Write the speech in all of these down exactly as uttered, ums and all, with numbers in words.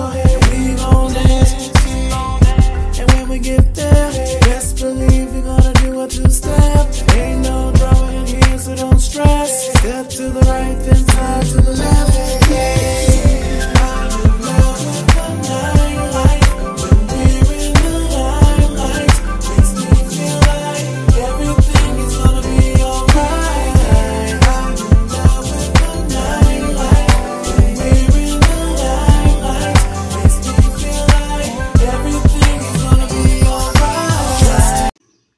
ahead, we gon' dance. And when we get there, best believe we gonna do a two-step. Ain't no drama in here, so don't stress. Step to the right, then side to the left. Yeah, I'm in love with the nightlife. When we're in the limelight, makes me feel like everything is gonna be alright. I'm in love with the nightlife. When we're in the limelight, makes me feel like everything is gonna be alright.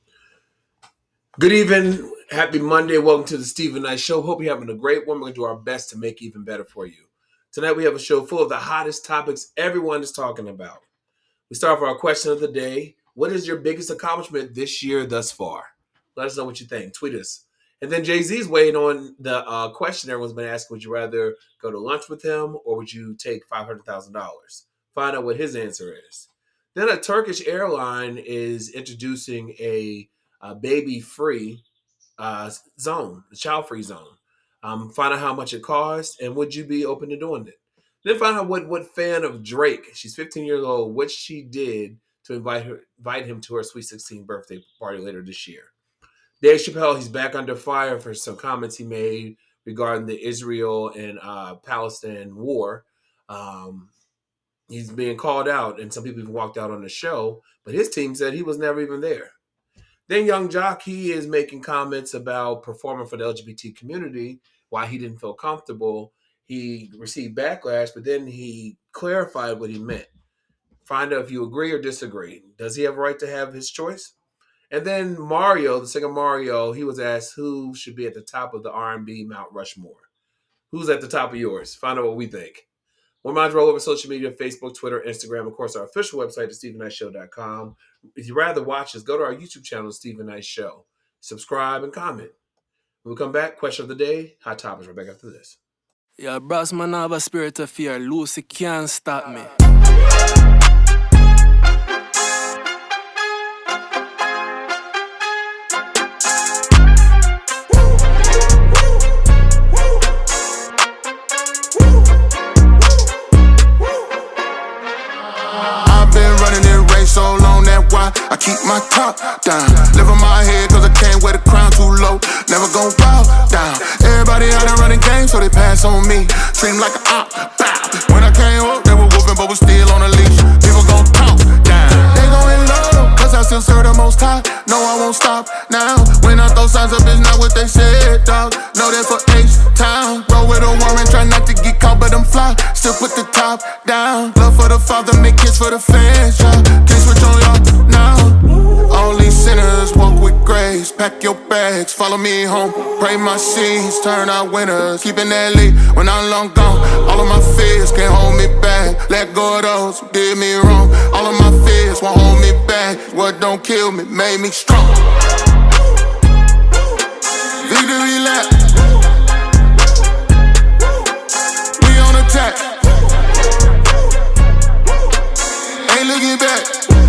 Good evening. Happy Monday. Welcome to the Stephen Knight Show. Hope you're having a great one. We're going to do our best to make it even better for you. Tonight we have a show full of the hottest topics everyone is talking about. We start with our question of the day. What is your biggest accomplishment this year thus far? Let us know what you think. Tweet us. And then Jay-Z's weighing on the uh, question everyone's been asking. Would you rather go to lunch with him or would you take five hundred thousand dollars? Find out what his answer is. Then a Turkish airline is introducing a, a baby-free Uh, zone, the child-free zone. Um, find out how much it costs and would you be open to doing it. Then find out what what fan of Drake, she's fifteen years old, what she did to invite her, invite him to her Sweet sixteen birthday party later this year. Dave Chappelle, he's back under fire for some comments he made regarding the Israel and uh, Palestine war. Um, he's being called out, and some people even walked out on the show, but his team said he was never even there. Then Young Jock, he is making comments about performing for the L G B T community, why he didn't feel comfortable. He received backlash, but then he clarified what he meant. Find out if you agree or disagree. Does he have a right to have his choice? And then Mario, the singer Mario, he was asked who should be at the top of the R and B Mount Rushmore. Who's at the top of yours? Find out what we think. We're mind roll over social media, Facebook, Twitter, Instagram. Of course, our official website is stephen knight show dot com. If you'd rather watch us, go to our YouTube channel, Stephen Knight Show. Subscribe and comment. When we come back, question of the day, hot topics right back after this. Yeah, brass man, I have a spirit of fear. Lucy can't stop me. So long, that why I keep my top down. Live on my head cause I can't wear the crown too low. Never gon' bow down. Everybody out there running games so they pass on me. Treat 'em like a op, bow. When I came up, they were whooping but was still on a leash. People gon' talk down. They gon' love cause I still serve the most high. No, I won't stop now. When I throw signs up, it's not what they said, dog. Know that for H-Town. Roll with a warrant, try not to get caught, but I'm fly. Still put the top down. Love for the father, make kids for the fans, yeah. Can't switch on y'all now. All these sinners walk with grace. Pack your bags, follow me home. Pray my seeds, turn out winners. Keeping that lead when I'm long gone. All of my fears can't hold me back. Let go of those who did me wrong. All of my fears won't hold me back. What don't kill me made me strong. Victory lap. We on attack. Ain't looking back.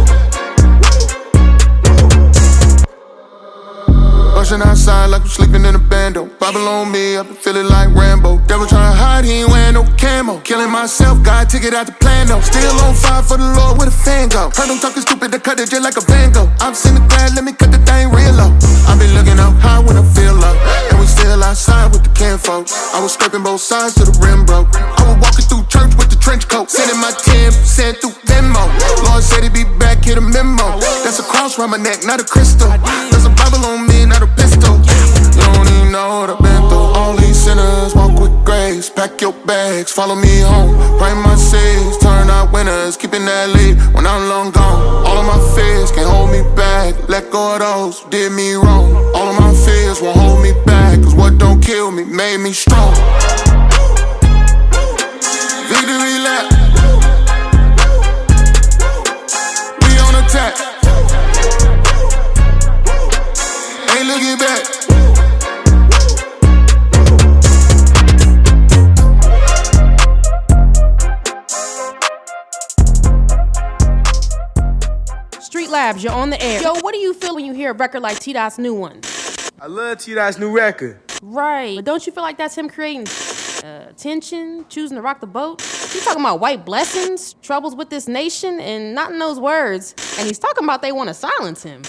Rushing outside like I'm sleeping in a bando. Bible on me, I've been feeling like Rambo. Devil trying to hide, he ain't wearing no camo. Killing myself, God took it out the plan though. Still on fire for the Lord, where the fan go? Heard them talking stupid, to cut it just like a Van Gogh. I'm sitting glad, let me cut the thing real low. I been looking up high when I feel low. And we still outside with the can folks. I was scraping both sides to the rim broke. I was walking through church with the trench coat. Sending my ten percent through Venmo. Lord said he'd be back, hit a memo. That's a cross around my neck, not a crystal. There's a Bible on me, not a pistol. You don't even know what I've been through. All these sinners walk with grace. Pack your bags, follow me home. Pray my seeds, turn out winners. Keeping that lead when I'm long gone. All of my fears can't hold me back. Let go of those who did me wrong. All of my fears won't hold me back. Cause what don't kill me made me strong. Victory lap. We on attack. Ain't looking back. Street Labs, you're on the air. Yo, what do you feel when you hear a record like T-Dot's new one? I love T-Dot's new record. Right, but don't you feel like that's him creating uh, tension, choosing to rock the boat. He's talking about white blessings, troubles with this nation, and not in those words. And he's talking about they want to silence him.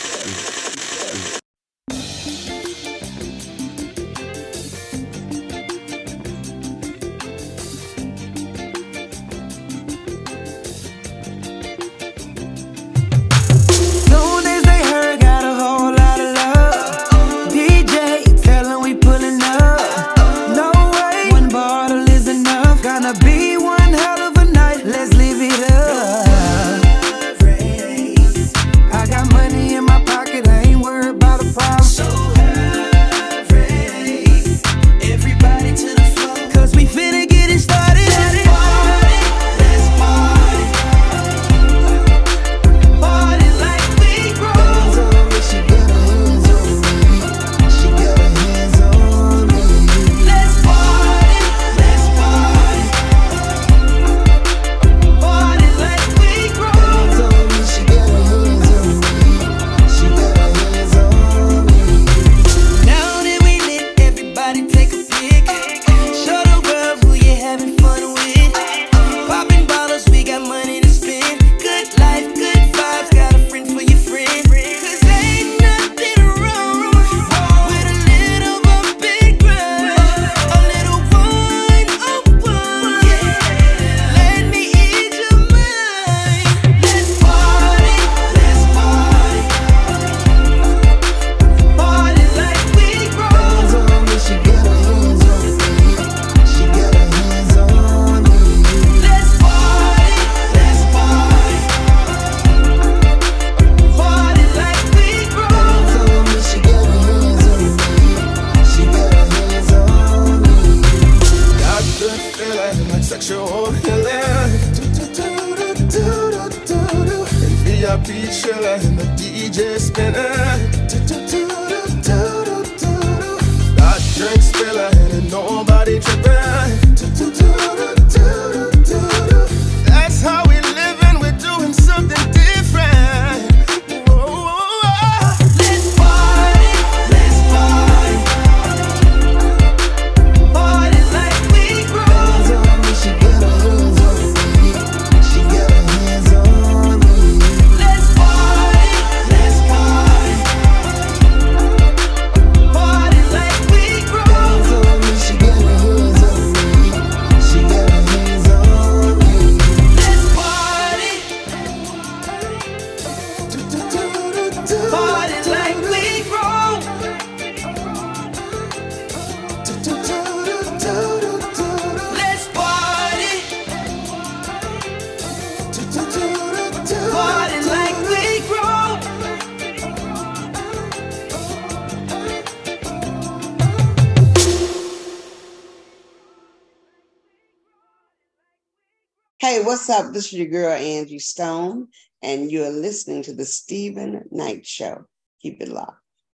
Hey, what's up? This is your girl, Angie Stone, and you're listening to the Steven Knight Show. Keep it locked.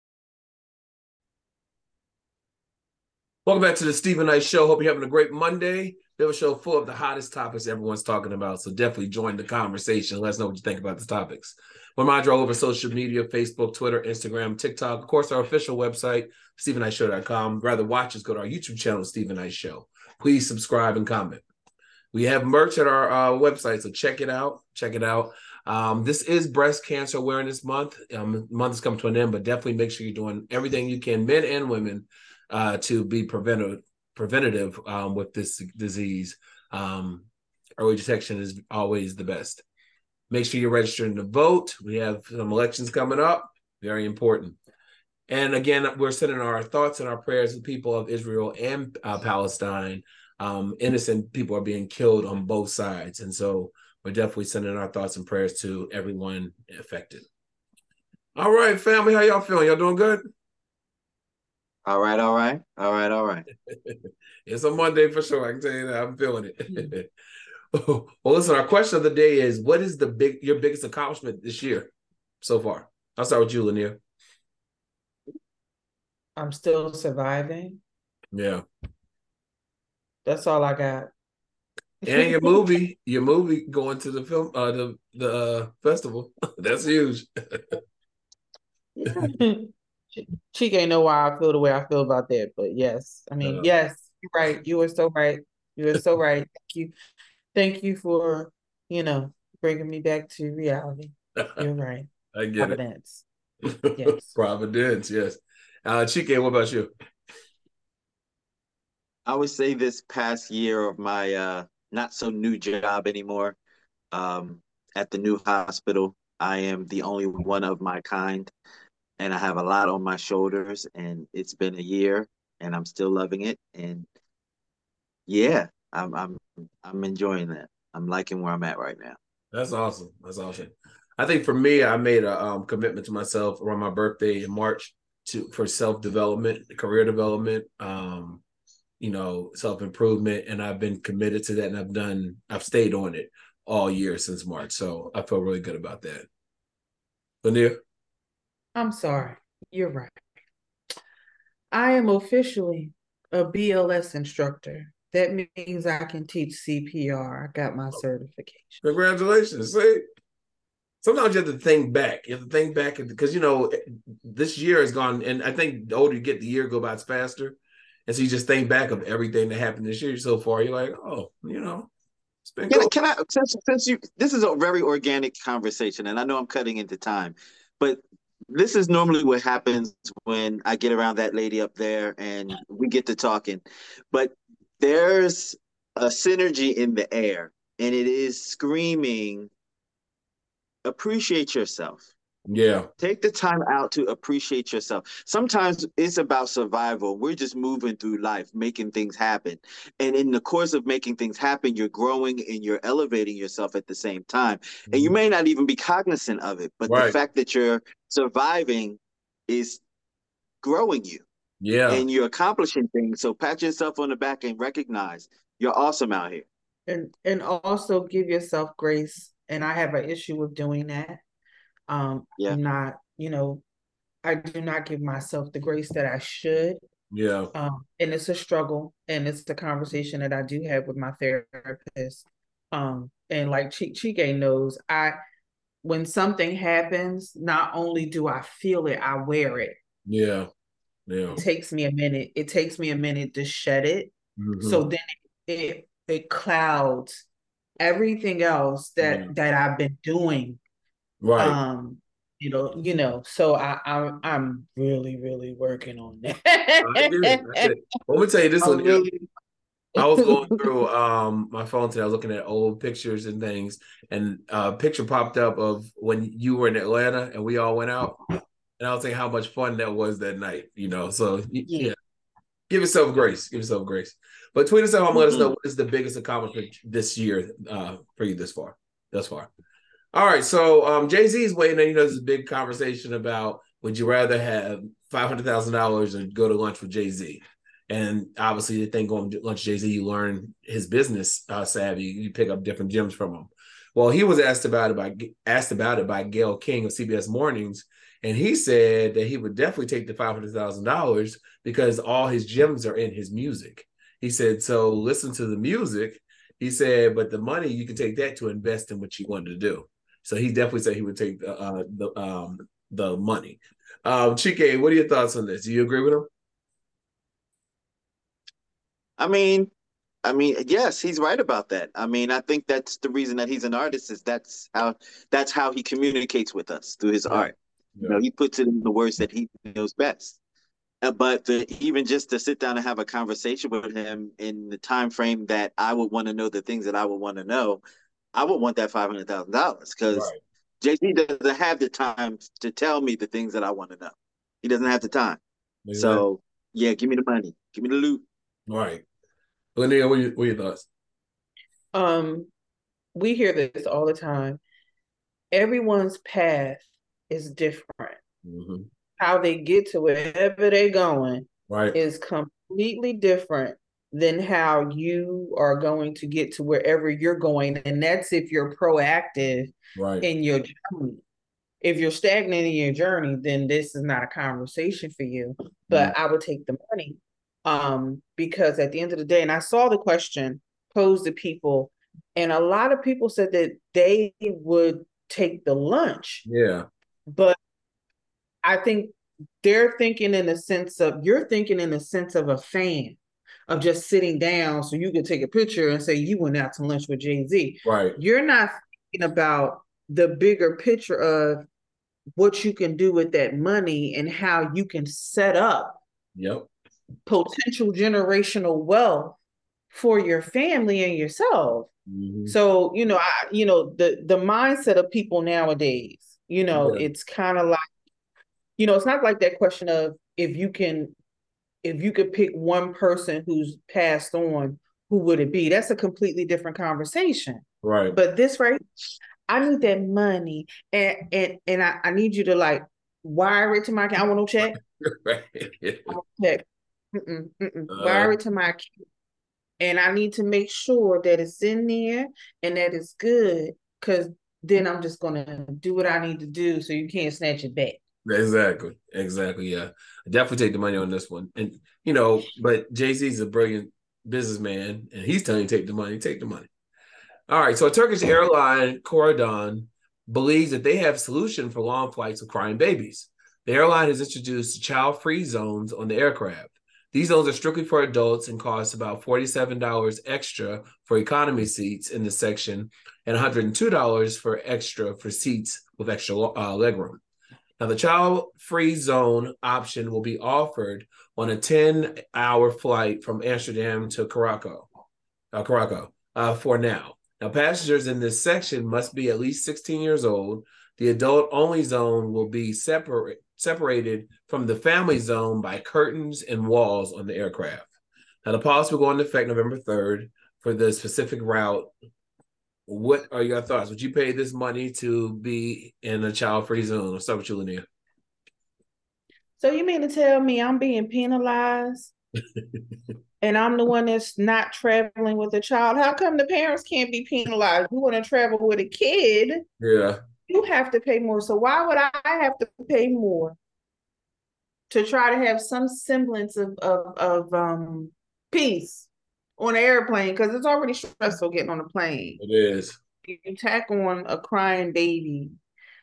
Welcome back to the Steven Knight Show. Hope you're having a great Monday. We have a show full of the hottest topics everyone's talking about, so definitely join the conversation. Let us know what you think about the topics. We're all over social media, Facebook, Twitter, Instagram, TikTok. Of course, our official website, Steven Knight Show dot com. Rather watch us, go to our YouTube channel, Steven Knight Show. Please subscribe and comment. We have merch at our uh, website, so check it out. Check it out. Um, this is Breast Cancer Awareness Month. Um, the month is coming to an end, but definitely make sure you're doing everything you can, men and women, uh, to be preventative, preventative um, with this disease. Um, early detection is always the best. Make sure you're registering to vote. We have some elections coming up. Very important. And again, we're sending our thoughts and our prayers to the people of Israel and uh, Palestine. Um, innocent people are being killed on both sides. And so we're definitely sending our thoughts and prayers to everyone affected. All right, family, how y'all feeling? Y'all doing good? All right, all right, all right, all right. It's a Monday for sure. I can tell you that. I'm feeling it. Well, listen, our question of the day is, what is the big your biggest accomplishment this year so far? I'll start with you, Lanier. I'm still surviving. Yeah. That's all I got. And your movie, your movie going to the film, uh, the the uh, festival. That's huge. She, she can't know why I feel the way I feel about that, but yes, I mean, Uh, yes, You're right. You are so right. You are so right. Thank you. Thank you for, you know, bringing me back to reality. You're right. I get Providence. it. Yes. Providence, yes. Uh, Chike, what about you? I would say this past year of my uh, not so new job anymore, um, at the new hospital, I am the only one of my kind, and I have a lot on my shoulders, and it's been a year, and I'm still loving it, and yeah, I'm I'm I'm enjoying that. I'm liking where I'm at right now. That's awesome. That's awesome. I think for me, I made a um, commitment to myself around my birthday in March to for self development, career development, um, you know, self improvement, and I've been committed to that, and I've done, I've stayed on it all year since March, so I feel really good about that. Lanier? I'm sorry. You're right. I am officially a B L S instructor. That means I can teach C P R. I got my certification. Congratulations. See? Sometimes you have to think back. You have to think back because, you know, this year has gone, and I think the older you get, the year go by faster. And so you just think back of everything that happened this year so far. You're like, oh, you know, it's been Can, cool. can I, since, since you, this is a very organic conversation, and I know I'm cutting into time, but this is normally what happens when I get around that lady up there and we get to talking. But there's a synergy in the air, and it is screaming, appreciate yourself. Yeah. Take the time out to appreciate yourself. Sometimes it's about survival. We're just moving through life, making things happen. And in the course of making things happen, you're growing and you're elevating yourself at the same time. And you may not even be cognizant of it, but Right. the fact that you're surviving is growing you. Yeah. And you're accomplishing things. So pat yourself on the back and recognize you're awesome out here. And and also give yourself grace. And I have an issue with doing that. Um, Yeah. I'm not, you know, I do not give myself the grace that I should. Yeah. Um, and it's a struggle, and it's the conversation that I do have with my therapist. Um, and like Ch- Chike knows, I when something happens, not only do I feel it, I wear it. Yeah. Yeah. It takes me a minute. It takes me a minute to shed it. Mm-hmm. So then it it clouds everything else that Yeah. that I've been doing. Right. Um, you know, you know, so I, I'm I'm really, really working on that. I get it. I get it. Well, let me tell you this I'm one. really- I was going through um my phone today. I was looking at old pictures and things, and a picture popped up of when you were in Atlanta and we all went out. And I was thinking how much fun that was that night, you know. So yeah, Yeah. give yourself grace. Give yourself grace. But tweet us at home and let us Mhm. know what is the biggest accomplishment this year uh, for you this far. Thus far. All right. So um, Jay-Z's waiting, and you know, there's a big conversation about would you rather have five hundred thousand dollars or go to lunch with Jay-Z? And obviously, the thing going to lunch with Jay-Z, you learn his business uh, savvy. You pick up different gems from him. Well, he was asked about it by asked about it by Gayle King of C B S Mornings, and he said that he would definitely take the five hundred thousand dollars because all his gems are in his music. He said, so listen to the music. He said, but the money, you can take that to invest in what you wanted to do. So he definitely said he would take the uh, the um, the money. Um, Chike, what are your thoughts on this? Do you agree with him? I mean, I mean, yes, he's right about that. I mean, I think that's the reason that he's an artist is that's how that's how he communicates with us through his Yeah. art. Yeah. You know, he puts it in the words that he knows best. Uh, but to, even just to sit down and have a conversation with him in the time frame that I would want to know the things that I would want to know, I would want that five hundred thousand dollars because Right. Jay-Z doesn't have the time to tell me the things that I want to know. He doesn't have the time. Exactly. So yeah, give me the money, give me the loot. Right. Linnea, what are, your, what are your thoughts? Um, we hear this all the time. Everyone's path is different. Mm-hmm. How they get to wherever they're going Right. is completely different than how you are going to get to wherever you're going. And that's if you're proactive Right. in your journey. If you're stagnant in your journey, then this is not a conversation for you. But I would take the money um, because at the end of the day, and I saw the question posed to people, and a lot of people said that they would take the lunch. Yeah. But I think they're thinking in the sense of, you're thinking in the sense of a fan of just sitting down so you could take a picture and say you went out to lunch with Jay-Z. Right. You're not thinking about the bigger picture of what you can do with that money and how you can set up Yep. potential generational wealth for your family and yourself. Mm-hmm. So, you know, I, you know, the the mindset of people nowadays, you know, Yeah. it's kind of like, you know, it's not like that question of if you can, if you could pick one person who's passed on, who would it be? That's a completely different conversation. Right. But this right, I need that money, and and and I, I need you to like wire it to my account. I want no check. Right. I want no check. Mm-mm, mm-mm. Uh, Wire it to my account. And I need to make sure that it's in there and that it's good, because then I'm just gonna do what I need to do so you can't snatch it back. Exactly. Exactly. Yeah. Definitely take the money on this one. And you know, but Jay-Z's a brilliant businessman and he's telling you to take the money, take the money. All right. So a Turkish airline, Corridon, believes that they have a solution for long flights of crying babies. The airline has introduced child-free zones on the aircraft. These zones are strictly for adults and cost about forty-seven dollars extra for economy seats in the section and one hundred two dollars for extra for seats with extra uh, legroom. Now, the child-free zone option will be offered on a ten-hour flight from Amsterdam to Krakow, uh, Krakow uh, for now. Now, passengers in this section must be at least sixteen years old. The adult-only zone will be separate, separated from the family zone by curtains and walls on the aircraft. Now, the policy will go into effect November third for the specific route. What are your thoughts? Would you pay this money to be in a child-free zone? I'll start with you, Linnea. So you mean to tell me I'm being penalized and I'm the one that's not traveling with a child? How come the parents can't be penalized? You want to travel with a kid, Yeah. you have to pay more. So why would I have to pay more to try to have some semblance of of, of um peace on an airplane? Because it's already stressful getting on a plane. It is. You tack on a crying baby.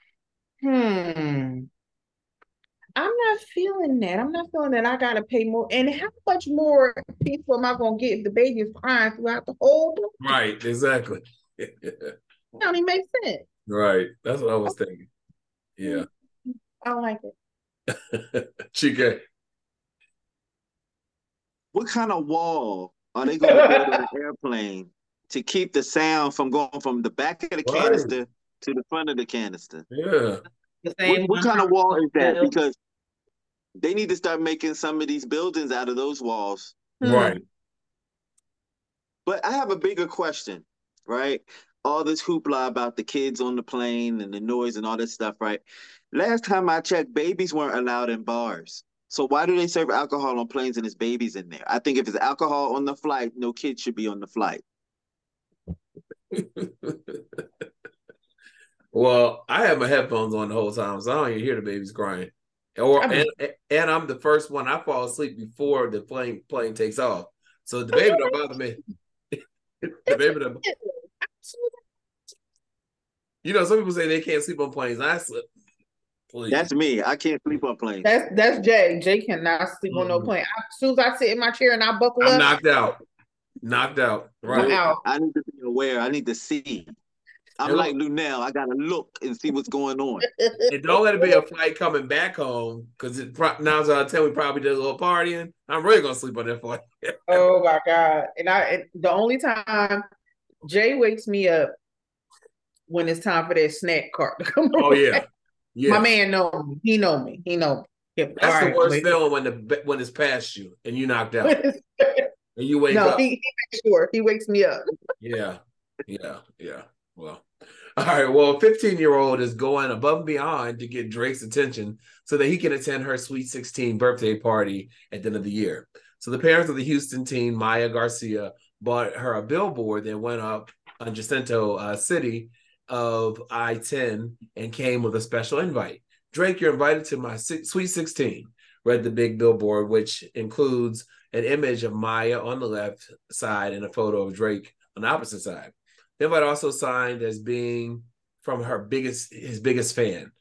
Hmm. I'm not feeling that. I'm not feeling that I gotta pay more. And how much more people am I gonna get if the baby is crying throughout the whole day? Right, exactly. That don't even make sense. Right. That's what I was thinking. Yeah. I don't like it. Chike. What kind of wall are they going to build on an airplane to keep the sound from going from the back of the Right. canister to the front of the canister? Yeah. The same What, what kind of wall is that? built. Because they need to start making some of these buildings out of those walls. Hmm. Right. But I have a bigger question, right? All this hoopla about the kids on the plane and the noise and all this stuff, right? Last time I checked, babies weren't allowed in bars. So why do they serve alcohol on planes and there's babies in there? I think if it's alcohol on the flight, no kids should be on the flight. Well, I have my headphones on the whole time, so I don't even hear the babies crying. Or I mean- and, and I'm the first one. I fall asleep before the plane plane takes off. So the baby don't bother me. The baby don't. You know, some people say they can't sleep on planes. I sleep. Please. That's me. I can't sleep on planes. That's that's Jay. Jay cannot sleep on no Mhm. plane. As soon as I sit in my chair and I buckle I'm up, knocked out. Knocked out. I'm Right. out. I need to be aware. I need to see. I'm And like look- Lunel. I gotta look and see what's going on. And don't let it be a flight coming back home because it pro- nine out of ten we probably did a little partying. I'm really gonna sleep on that flight. Oh my God. And I and the only time Jay wakes me up when it's time for that snack cart to come Oh around. yeah, yeah. My man know me. He know me. He know me. Yep. That's All the right, worst wait. feeling when the when it's past you and you knocked out and you wake No, up. he, he makes sure he wakes me up. Yeah, yeah, yeah. Well, all right. Well, a fifteen-year-old is going above and beyond to get Drake's attention so that he can attend her Sweet sixteen birthday party at the end of the year. So the parents of the Houston teen, Maya Garcia, bought her a billboard that went up on Jacinto uh, City of I ten and came with a special invite. Drake, you're invited to my Sweet sixteen, read the big billboard, which includes an image of Maya on the left side and a photo of Drake on the opposite side. The invite also signed as being from her biggest, his biggest fan.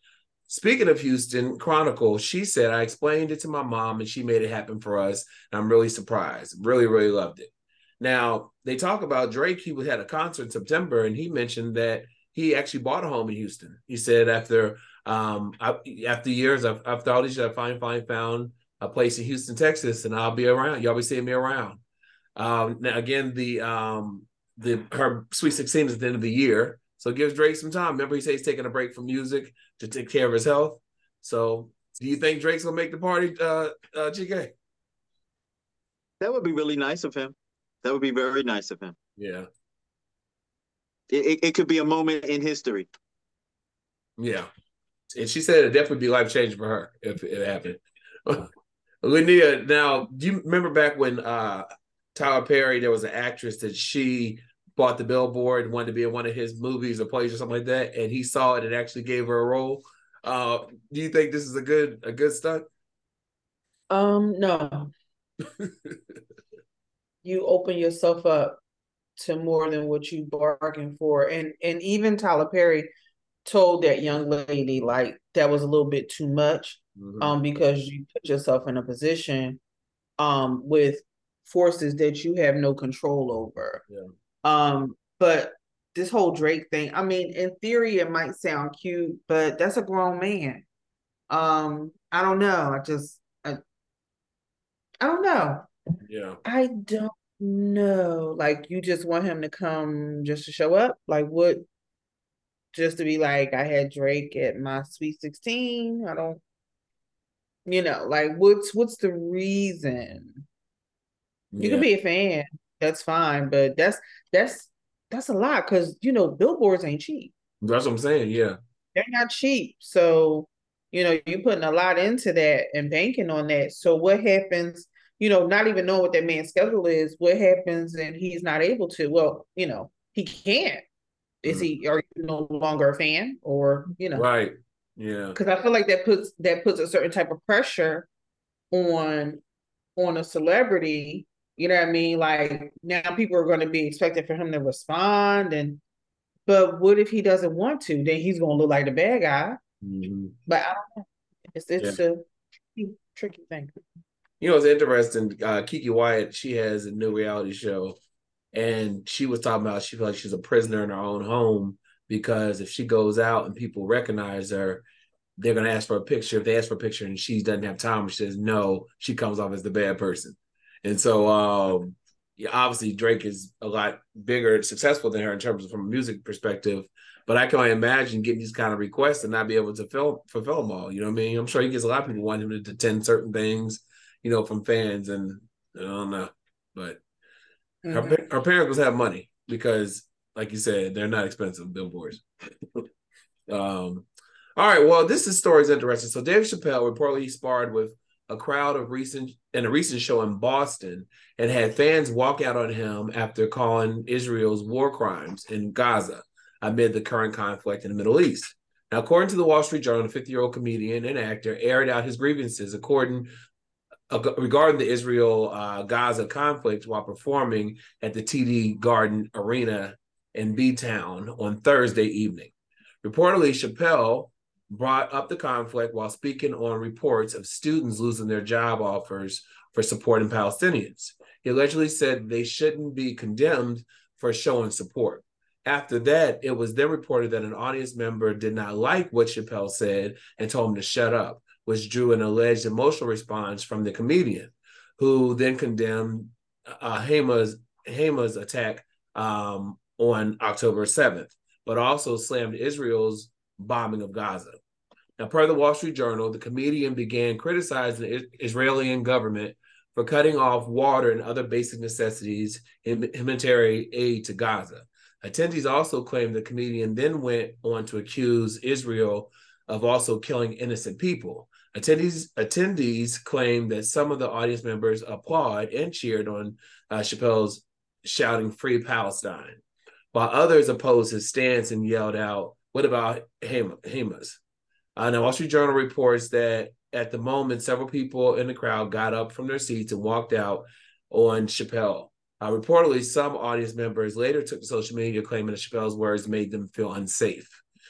Speaking of Houston Chronicle, she said, I explained it to my mom and she made it happen for us. And I'm really surprised. Really, really loved it. Now, they talk about Drake. He had a concert in September and he mentioned that he actually bought a home in Houston. He said, after um, I, after years, I've, after all these years, I finally, finally found a place in Houston, Texas, and I'll be around. Y'all be seeing me around. Um, now, again, the um, the her Sweet sixteen is at the end of the year. So it gives Drake some time. Remember, he said he's taking a break from music to take care of his health. So do you think Drake's going to make the party, uh, uh, G K? That would be really nice of him. That would be very nice of him. Yeah. It, it, it could be a moment in history. Yeah. And she said it'd definitely be life-changing for her if it happened. Linnea, now, do you remember back when uh, Tyler Perry, there was an actress that she bought the billboard and wanted to be in one of his movies or plays or something like that, and he saw it and actually gave her a role? Uh, do you think this is a good a good stunt? Um, no. You open yourself up to more than what you bargained for. And and even Tyler Perry told that young lady, like, that was a little bit too much, mm-hmm. um, because you put yourself in a position um with forces that you have no control over. Yeah. Um, but this whole Drake thing, I mean, in theory, it might sound cute, but that's a grown man. Um, I don't know. I just, I, I don't know. Yeah. I don't know. Like, you just want him to come just to show up? Like, what? Just to be like, I had Drake at my Sweet sixteen? I don't, you know, like, what's, what's the reason? You Yeah. can be a fan. That's fine, but that's that's that's a lot because, you know, billboards ain't cheap. That's what I'm saying. Yeah, they're not cheap. So, you know, you're putting a lot into that and banking on that. So what happens? You know, not even knowing what that man's schedule is. What happens and he's not able to? Well, you know, he can't. Is mm. he? Are you no longer a fan, or you know? Right. Yeah. Because I feel like that puts that puts a certain type of pressure on on a celebrity. You know what I mean? Like, now people are going to be expecting for him to respond. And, but what if he doesn't want to? Then he's going to look like the bad guy. Mm-hmm. But I don't know. It's, it's yeah. a tricky, tricky thing. You know, it's interesting. Uh, Kiki Wyatt, she has a new reality show. And she was talking about she feels like she's a prisoner in her own home because if she goes out and people recognize her, they're going to ask for a picture. If they ask for a picture and she doesn't have time, she says no, she comes off as the bad person. And so, um, yeah, obviously, Drake is a lot bigger and successful than her in terms of from a music perspective. But I can only imagine getting these kind of requests and not be able to fill, fulfill them all. You know what I mean? I'm sure he gets a lot of people wanting him to attend certain things, you know, from fans. And I don't know. But mm-hmm. her, her parents must have money because, like you said, they're not expensive billboards. um, all right. Well, this is story is interesting. So Dave Chappelle reportedly sparred with a crowd of recent in a recent show in Boston and had fans walk out on him after calling Israel's war crimes in Gaza amid the current conflict in the Middle East. Now, according to the Wall Street Journal, the fifty-year-old comedian and actor aired out his grievances according uh, regarding the Israel-Gaza uh, conflict while performing at the T D Garden Arena in B-Town on Thursday evening. Reportedly, Chappelle brought up the conflict while speaking on reports of students losing their job offers for supporting Palestinians. He allegedly said they shouldn't be condemned for showing support. After that, it was then reported that an audience member did not like what Chappelle said and told him to shut up, which drew an alleged emotional response from the comedian, who then condemned uh, Hama's, Hama's attack um, on October seventh, but also slammed Israel's bombing of Gaza. Now, per the Wall Street Journal, the comedian began criticizing the Israeli government for cutting off water and other basic necessities in humanitarian aid to Gaza. Attendees also claimed the comedian then went on to accuse Israel of also killing innocent people. Attendees, attendees claimed that some of the audience members applauded and cheered on uh, Chappelle's shouting "Free Palestine," while others opposed his stance and yelled out, "What about Hamas?" Uh, now, Wall Street Journal reports that at the moment, several people in the crowd got up from their seats and walked out on Chappelle. Uh, reportedly, some audience members later took to social media claiming that Chappelle's words made them feel unsafe.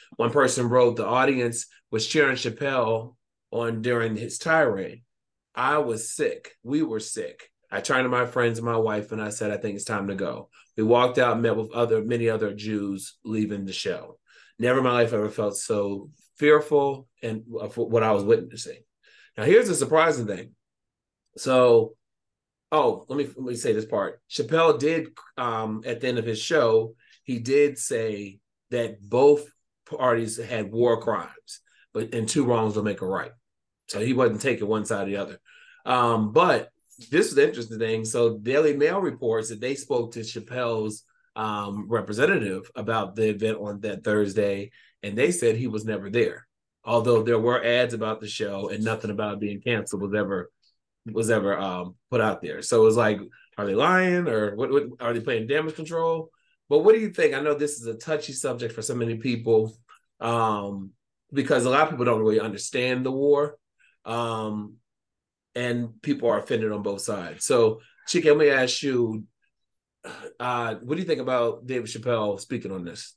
One person wrote, the audience was cheering Chappelle on during his tirade. I was sick. We were sick. I turned to my friends and my wife and I said, I think it's time to go. We walked out and met with other many other Jews leaving the show. Never in my life ever felt so fearful and of what I was witnessing. Now, here's the surprising thing. So, oh, let me let me say this part. Chappelle did, um, at the end of his show, he did say that both parties had war crimes, but and two wrongs will make a right. So he wasn't taking one side or the other. Um, but this is the interesting thing. So Daily Mail reports that they spoke to Chappelle's um, representative about the event on that Thursday, and they said he was never there. Although there were ads about the show and nothing about it being canceled was ever was ever um, put out there. So it was like, are they lying or what, what are they playing damage control? But what do you think? I know this is a touchy subject for so many people um, because a lot of people don't really understand the war. Um, and people are offended on both sides. So, Chike, let me ask you, uh, what do you think about David Chappelle speaking on this?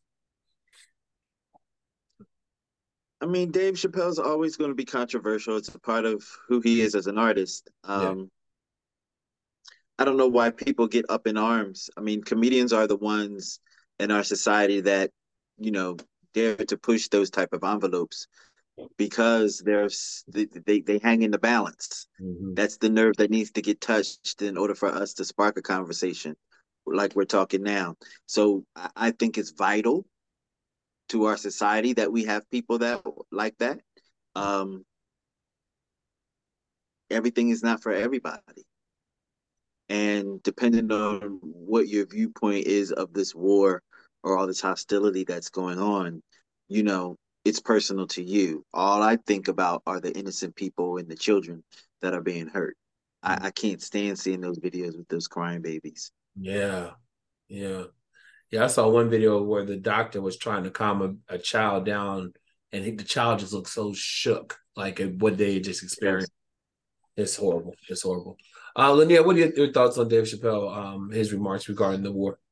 I mean, Dave Chappelle's always going to be controversial. It's a part of who he is as an artist. Um, yeah. I don't know why people get up in arms. I mean, comedians are the ones in our society that, you know, dare to push those type of envelopes because there's they, they, they hang in the balance. Mm-hmm. That's the nerve that needs to get touched in order for us to spark a conversation like we're talking now. So I, I think it's vital to our society that we have people that like that. Um, everything is not for everybody. And depending on what your viewpoint is of this war or all this hostility that's going on, you know, it's personal to you. All I think about are the innocent people and the children that are being hurt. I, I can't stand seeing those videos with those crying babies. Yeah, yeah. Yeah, I saw one video where the doctor was trying to calm a, a child down, and he, the child just looked so shook, like at what they just experienced. Yes. It's horrible. It's horrible. Uh, Lanier, what are your, your thoughts on Dave Chappelle, um, his remarks regarding the war?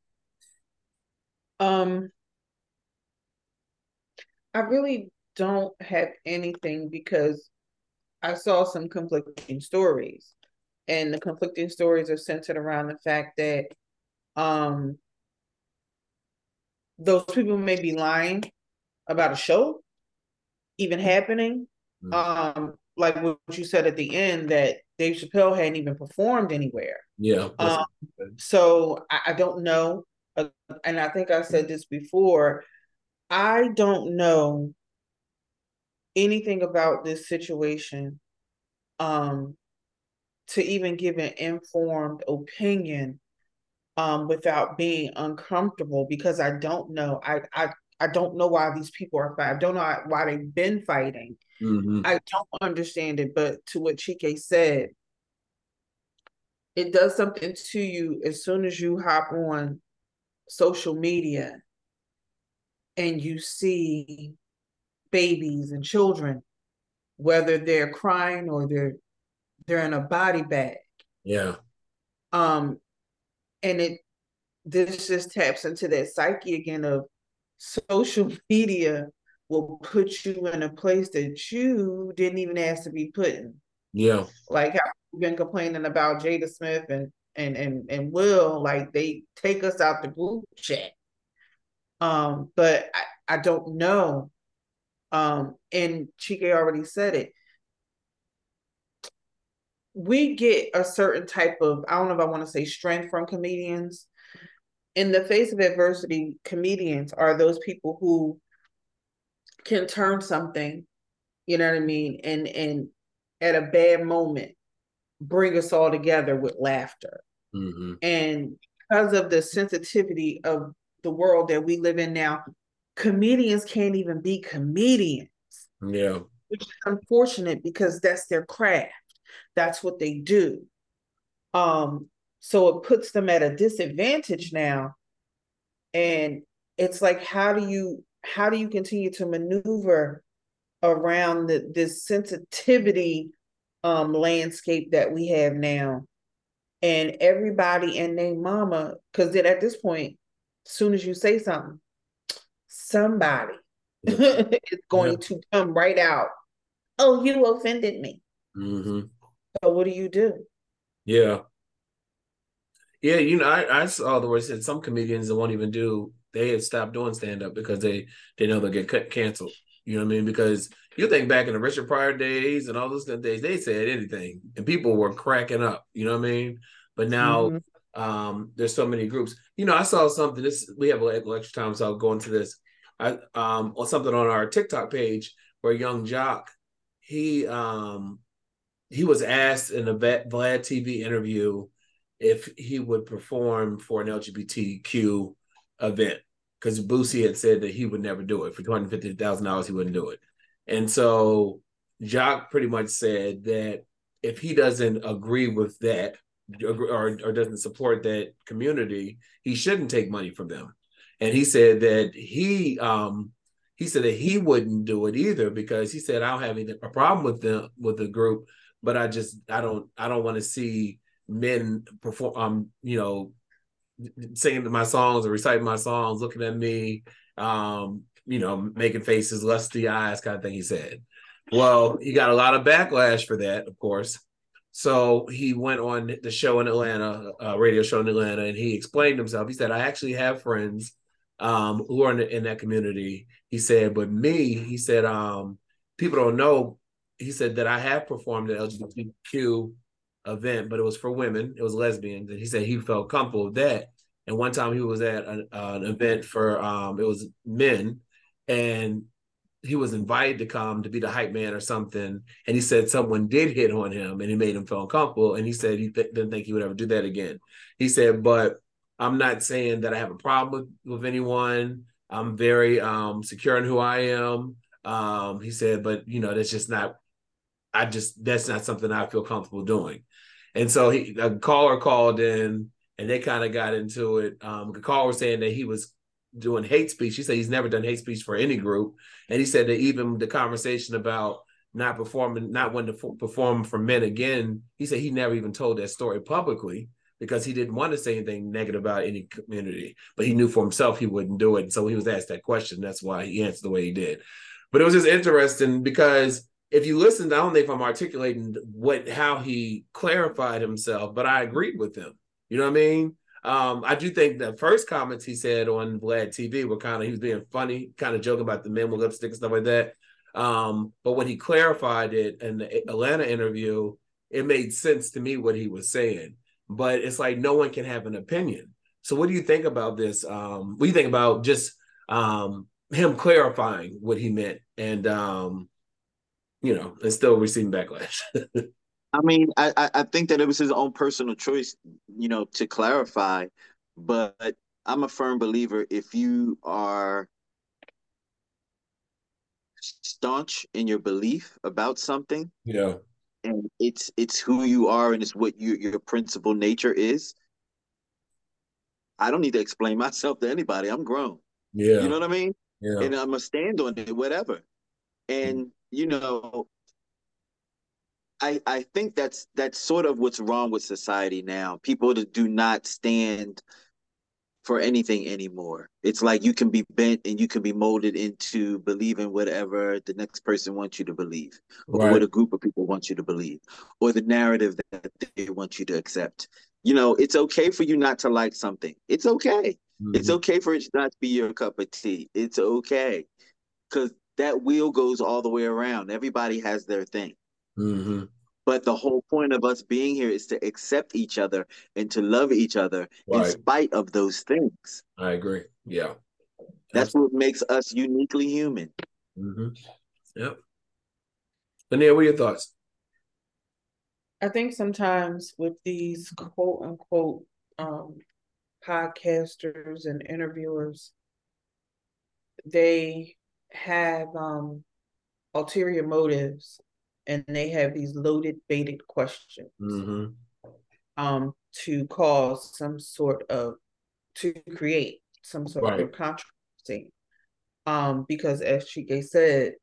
Um, I really don't have anything because I saw some conflicting stories, and the conflicting stories are centered around the fact that um, those people may be lying about a show even happening. Mm-hmm. Um, like what you said at the end, that Dave Chappelle hadn't even performed anywhere. Yeah. Um, so I, I don't know. Uh, and I think I said this before. I don't know anything about this situation um, to even give an informed opinion um, without being uncomfortable, because I don't know. I, I, I don't know why these people are fighting. I don't know why they've been fighting. Mm-hmm. I don't understand it. But to what Chike said, it does something to you as soon as you hop on social media and you see babies and children, whether they're crying or they're they're in a body bag. Yeah. Um, and it this just taps into that psyche again of social media will put you in a place that you didn't even ask to be put in. Yeah. Like how we've been complaining about Jada Smith and and and and Will, like they take us out the group chat. Um, but I, I don't know. Um, and Chike already said it. We get a certain type of, I don't know if I want to say strength from comedians. In the face of adversity, comedians are those people who can turn something, you know what I mean, and and at a bad moment, bring us all together with laughter. Mm-hmm. And because of the sensitivity of the world that we live in now, comedians can't even be comedians. Yeah. Which is unfortunate because that's their craft. That's what they do. Um, so it puts them at a disadvantage now. And it's like, how do you how do you continue to maneuver around the, this sensitivity um, landscape that we have now? And everybody and their mama, because then at this point, as soon as you say something, somebody it's going Yeah. to come right out. Oh, you offended me. Mm-hmm. So what do you do? Yeah. Yeah, you know, I, I saw the word said some comedians that won't even do, they had stopped doing stand-up because they they know they'll get cut, canceled. You know what I mean? Because you think back in the Richard Pryor days and all those kind of days, they said anything and people were cracking up. You know what I mean? But now Mhm. um, there's so many groups. You know, I saw something. This we have a little extra time, so I'll go into this. I um on something on our TikTok page where Young Jock, he um he was asked in a Vlad T V interview if he would perform for an L G B T Q event because Boosie had said that he would never do it for two hundred fifty thousand dollars. He wouldn't do it, and so Jock pretty much said that if he doesn't agree with that or, or doesn't support that community, he shouldn't take money from them. And he said that he um, he said that he wouldn't do it either because he said I don't have any a problem with them with the group, but I just I don't I don't want to see men perform um you know singing my songs or reciting my songs, looking at me, um, you know, making faces, lusty eyes, kind of thing. He said. Well, he got a lot of backlash for that, of course. So he went on the show in Atlanta, a radio show in Atlanta, and he explained himself. He said, "I actually have friends um, who are in, in that community." He said, "But me," he said, um, "people don't know." He said that I have performed at L G B T Q event, but it was for women. It was lesbians, and he said he felt comfortable with that. And one time he was at an, uh, an event for um, it was men, and he was invited to come to be the hype man or something. And he said someone did hit on him, and he made him feel uncomfortable. And he said he th- didn't think he would ever do that again. He said, but I'm not saying that I have a problem with, with anyone. I'm very um, secure in who I am. Um, he said, but you know, that's just not. I just that's not something I feel comfortable doing. And so he, a caller called in, and they kind of got into it. Um, the caller was saying that he was doing hate speech. He said he's never done hate speech for any group, and he said that even the conversation about not performing, not wanting to perform for men again, he said he never even told that story publicly because he didn't want to say anything negative about any community, but he knew for himself he wouldn't do it. And so he was asked that question. That's why he answered the way he did. But it was just interesting because if you listen, I don't know if I'm articulating what how he clarified himself, but I agreed with him. You know what I mean? Um, I do think the first comments he said on Vlad T V were kind of, he was being funny, kind of joking about the men with lipstick and stuff like that. Um, but when he clarified it in the Atlanta interview, it made sense to me what he was saying. But it's like no one can have an opinion. So what do you think about this? Um, what do you think about just um, him clarifying what he meant and um, you know, and still receiving backlash? I mean, I, I think that it was his own personal choice, you know, to clarify. But I'm a firm believer if you are staunch in your belief about something, Yeah. and it's it's who you are and it's what you, your principal nature is, I don't need to explain myself to anybody. I'm grown. You Yeah. know what I mean? Yeah. And I'm gonna stand on it, whatever. And you know, I, I think that's that's sort of what's wrong with society now. People that do not stand for anything anymore. It's like you can be bent and you can be molded into believing whatever the next person wants you to believe, or Right. what a group of people want you to believe, or the narrative that they want you to accept. You know, it's okay for you not to like something. It's okay. Mm-hmm. It's okay for it not to be your cup of tea. It's okay. Because that wheel goes all the way around. Everybody has their thing. Mm-hmm. But the whole point of us being here is to accept each other and to love each other Right. in spite of those things. I agree. Yeah. That's Absolutely. what makes us uniquely human. Mm-hmm. Yep. Lanier, what are your thoughts? I think sometimes with these quote unquote um, podcasters and interviewers, they have um, ulterior motives and they have these loaded, baited questions Mm-hmm. um, to cause some sort of, to create some sort Right. of controversy. Um, because as Chike said,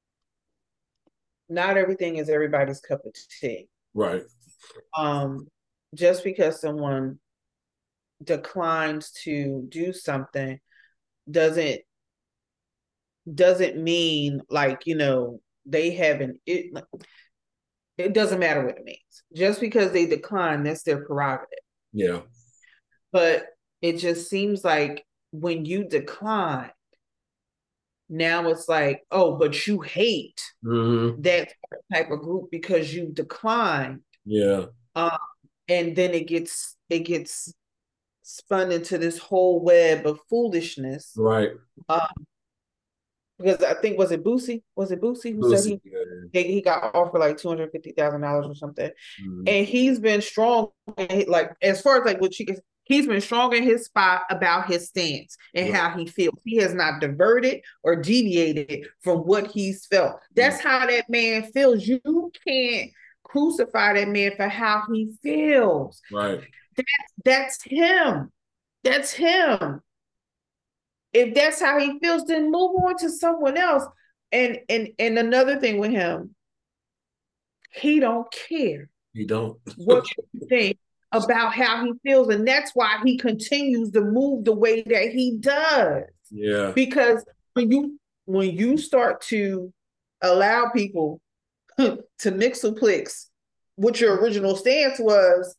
not everything is everybody's cup of tea. Right. Um, just because someone declines to do something doesn't doesn't mean like, you know, they haven't it it doesn't matter what it means. Just because they decline, that's their prerogative. Yeah. But it just seems like when you decline, now it's like, oh, but you hate mm-hmm. that type of group because you declined. Yeah. Um, and then it gets it gets spun into this whole web of foolishness. Right. Um, because I think was it Boosie? Was it Boosie who Boosie, said he, yeah. he he got offered like two hundred fifty thousand dollars or something, mm-hmm. and he's been strong. Like as far as like what she gets, he's been strong in his spot about his stance and right. how he feels. He has not diverted or deviated from what he's felt. That's mm-hmm. how that man feels. You can't crucify that man for how he feels. Right. That's that's him. That's him. If that's how he feels, then move on to someone else. And and and another thing with him, he don't care. He don't. What you think about how he feels, and that's why he continues to move the way that he does. Yeah. Because when you when you start to allow people to mixoplix what your original stance was,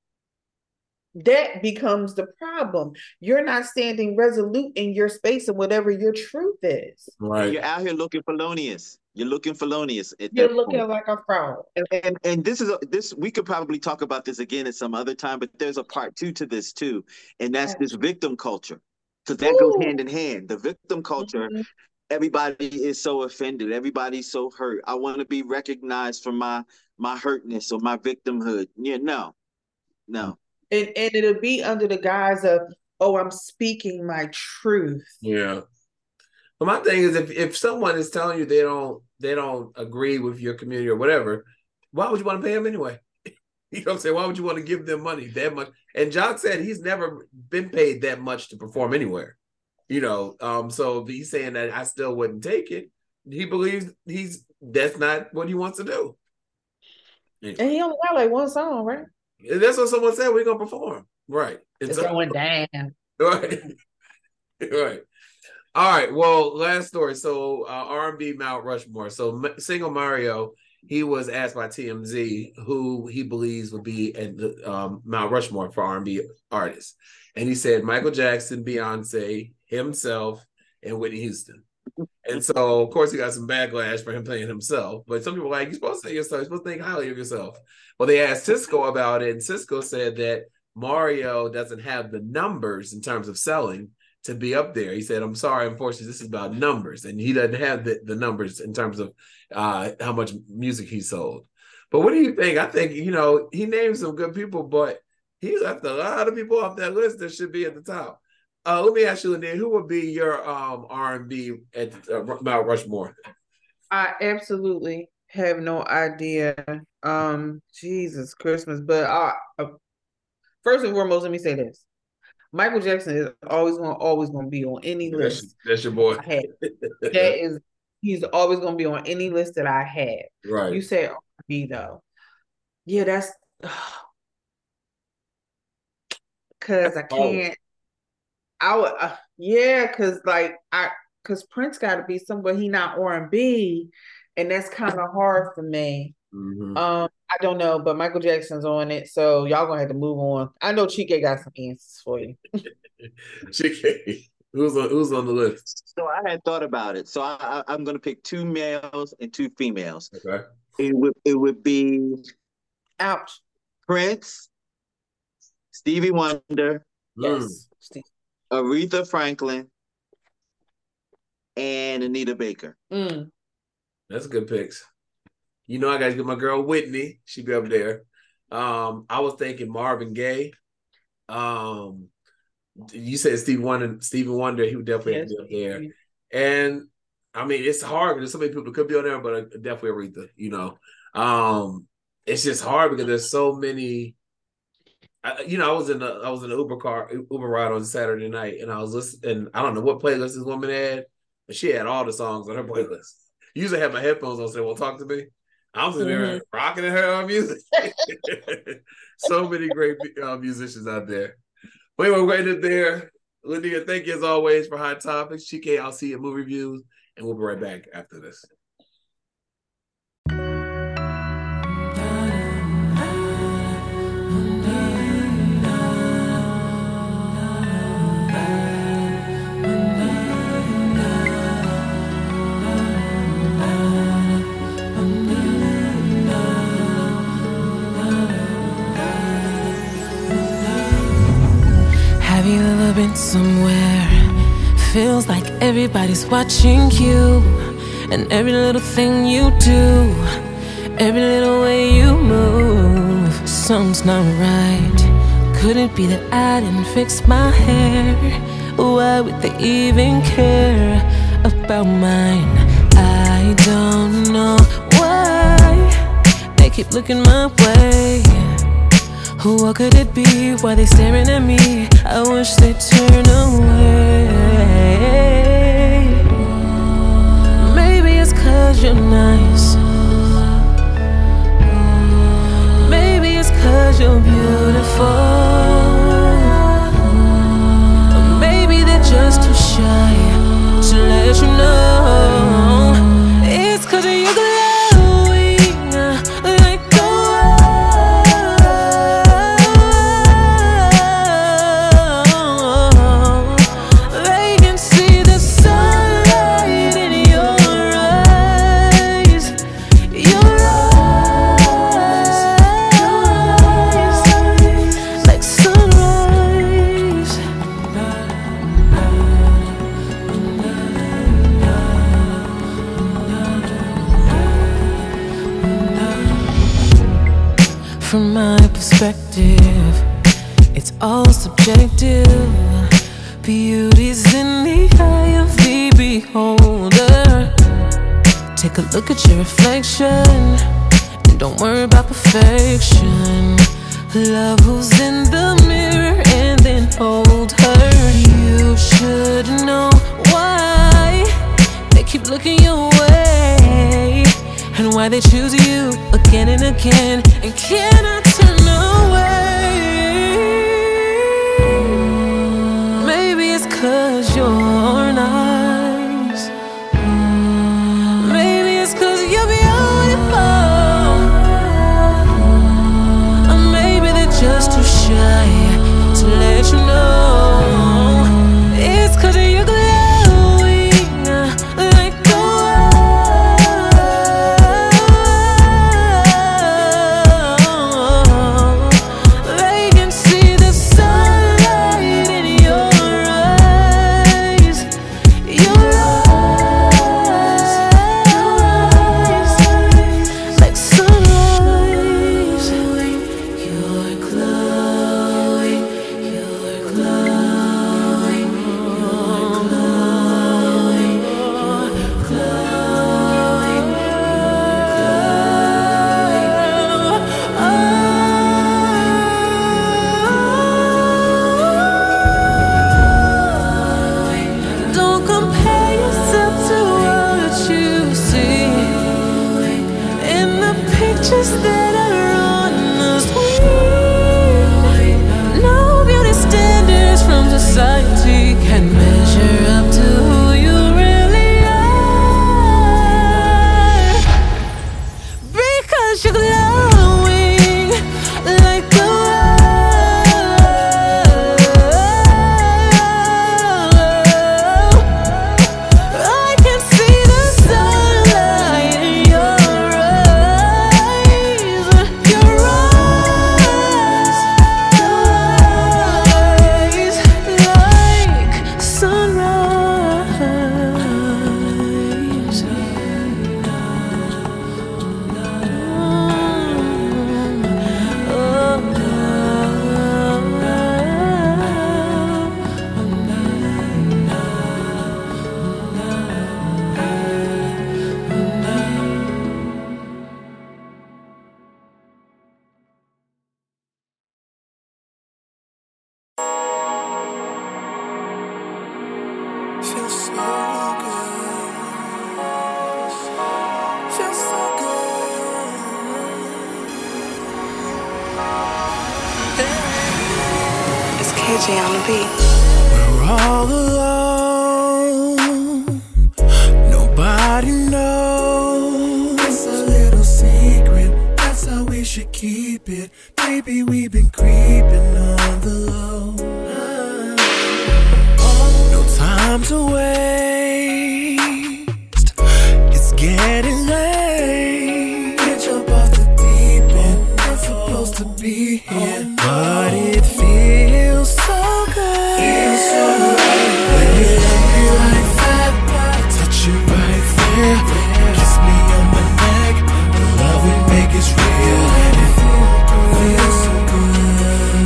that becomes the problem. You're not standing resolute in your space and whatever your truth is. Right. You're out here looking felonious. You're looking felonious. At You're that looking point. like a fraud. And, and and this is a, this. We could probably talk about this again at some other time, but there's a part two to this too, and that's this victim culture, because that Ooh. goes hand in hand. The victim culture. Mm-hmm. Everybody is so offended. Everybody's so hurt. I want to be recognized for my my hurtness or my victimhood. Yeah, no, no. And, and it'll be under the guise of, oh, I'm speaking my truth. Yeah. But my thing is, if, if someone is telling you they don't they don't agree with your community or whatever, why would you want to pay them anyway? You know what I'm saying? Why would you want to give them money that much? And John said he's never been paid that much to perform anywhere. You know, um, so he's saying that I still wouldn't take it. He believes he's that's not what he wants to do. Anyway. And he only got like one song, right? That's what someone said. We're gonna perform, right? It's so, going down, right? Right. All right. Well, last story. So uh, R and B Mount Rushmore. So M- Single Mario, he was asked by T M Z who he believes would be at the um, Mount Rushmore for R and B artists, and he said Michael Jackson, Beyonce, himself, and Whitney Houston. And so, of course, he got some backlash for him playing himself. But some people are like, you're supposed to say yourself. You're supposed to think highly of yourself. Well, they asked Cisco about it, and Cisco said that Mario doesn't have the numbers in terms of selling to be up there. He said, I'm sorry, unfortunately, this is about numbers. And he doesn't have the, the numbers in terms of uh, how much music he sold. But what do you think? I think, you know, he named some good people, but he left a lot of people off that list that should be at the top. Uh, let me ask you, Lynette, who would be your um, R and B at uh, Mount Rushmore? I absolutely have no idea. Um, Jesus Christmas. But I, uh, first and foremost, let me say this. Michael Jackson is always going always going to be on any that's, list. That's your boy. I have. That is, he's always going to be on any list that I have. Right. You said R and B though. Yeah, that's because I can't. I would, uh, yeah, because like I, because Prince got to be somewhere he not R and B, and that's kind of hard for me. Mm-hmm. Um, I don't know, but Michael Jackson's on it, so y'all gonna have to move on. I know Chike got some answers for you. Chike, who's on who's on the list? So I had thought about it. So I, I, I'm gonna pick two males and two females. Okay. It would it would be ouch. Prince, Stevie Wonder, yes, mm. Aretha Franklin, and Anita Baker. Mm. That's good picks. You know, I got to get my girl Whitney. She be up there. Um, I was thinking Marvin Gaye. Um, you said Stevie Wonder. Stevie Wonder, he would definitely yes. have to be up there. And I mean, it's hard because so many people could be on there, but definitely Aretha. You know, um, it's just hard because there's so many. I, you know, I was in a I was in an Uber car Uber ride on Saturday night, and I was listening. And I don't know what playlist this woman had, but she had all the songs on her playlist. Usually, I have my headphones on, saying, "Well, talk to me." I was in there mm-hmm. rocking at her music. So many great uh, musicians out there. But anyway, we're right there. Lydia, thank you as always for Hot Topics. Chike, I'll see you in movie reviews. and we'll be right back after this. Have you ever been somewhere? Feels like everybody's watching you, and every little thing you do, every little way you move. Something's not right. Could it be that I didn't fix my hair? Why would they even care about mine? I don't know why they keep looking my way. What could it be? Why they staring at me? I wish they'd turn away. Maybe it's cause you're nice. Maybe it's cause you're beautiful. Or maybe they're just too shy to let you know. It's cause you're glowing like from my perspective, it's all subjective. Beauty's in the eye of the beholder. Take a look at your reflection, and don't worry about perfection. Love who's in the mirror and then hold her. You should know why they keep looking your way, and why they choose you again and again and cannot turn away. Maybe it's cause you're nice. Maybe it's cause you're beautiful. Or maybe they're just too shy to let you know. It's cause you're glowing like We're all alone. Nobody knows. It's a little secret. That's how we should keep it. Baby, we've been creeping on the low. No time to waste. It's getting late. We jump off the deep end. Not supposed to be here, but it feels so good. Feels so right when you love me like that. Touch you right there. Kiss me on my neck. The love we make is real, and it feels so good.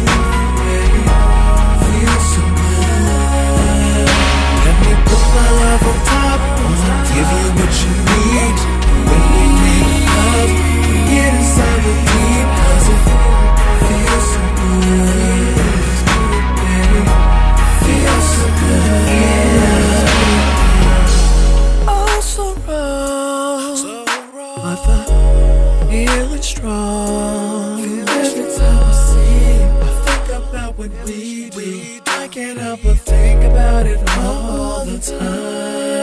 Feels so good. Let me put my love on top. Give you what you need. When we make love, get inside the deep, 'cause it feels so good. Feels so good. Oh, so wrong, but the feeling strong. Every time I see you, I think about what we do. I can't help but think about it all the time.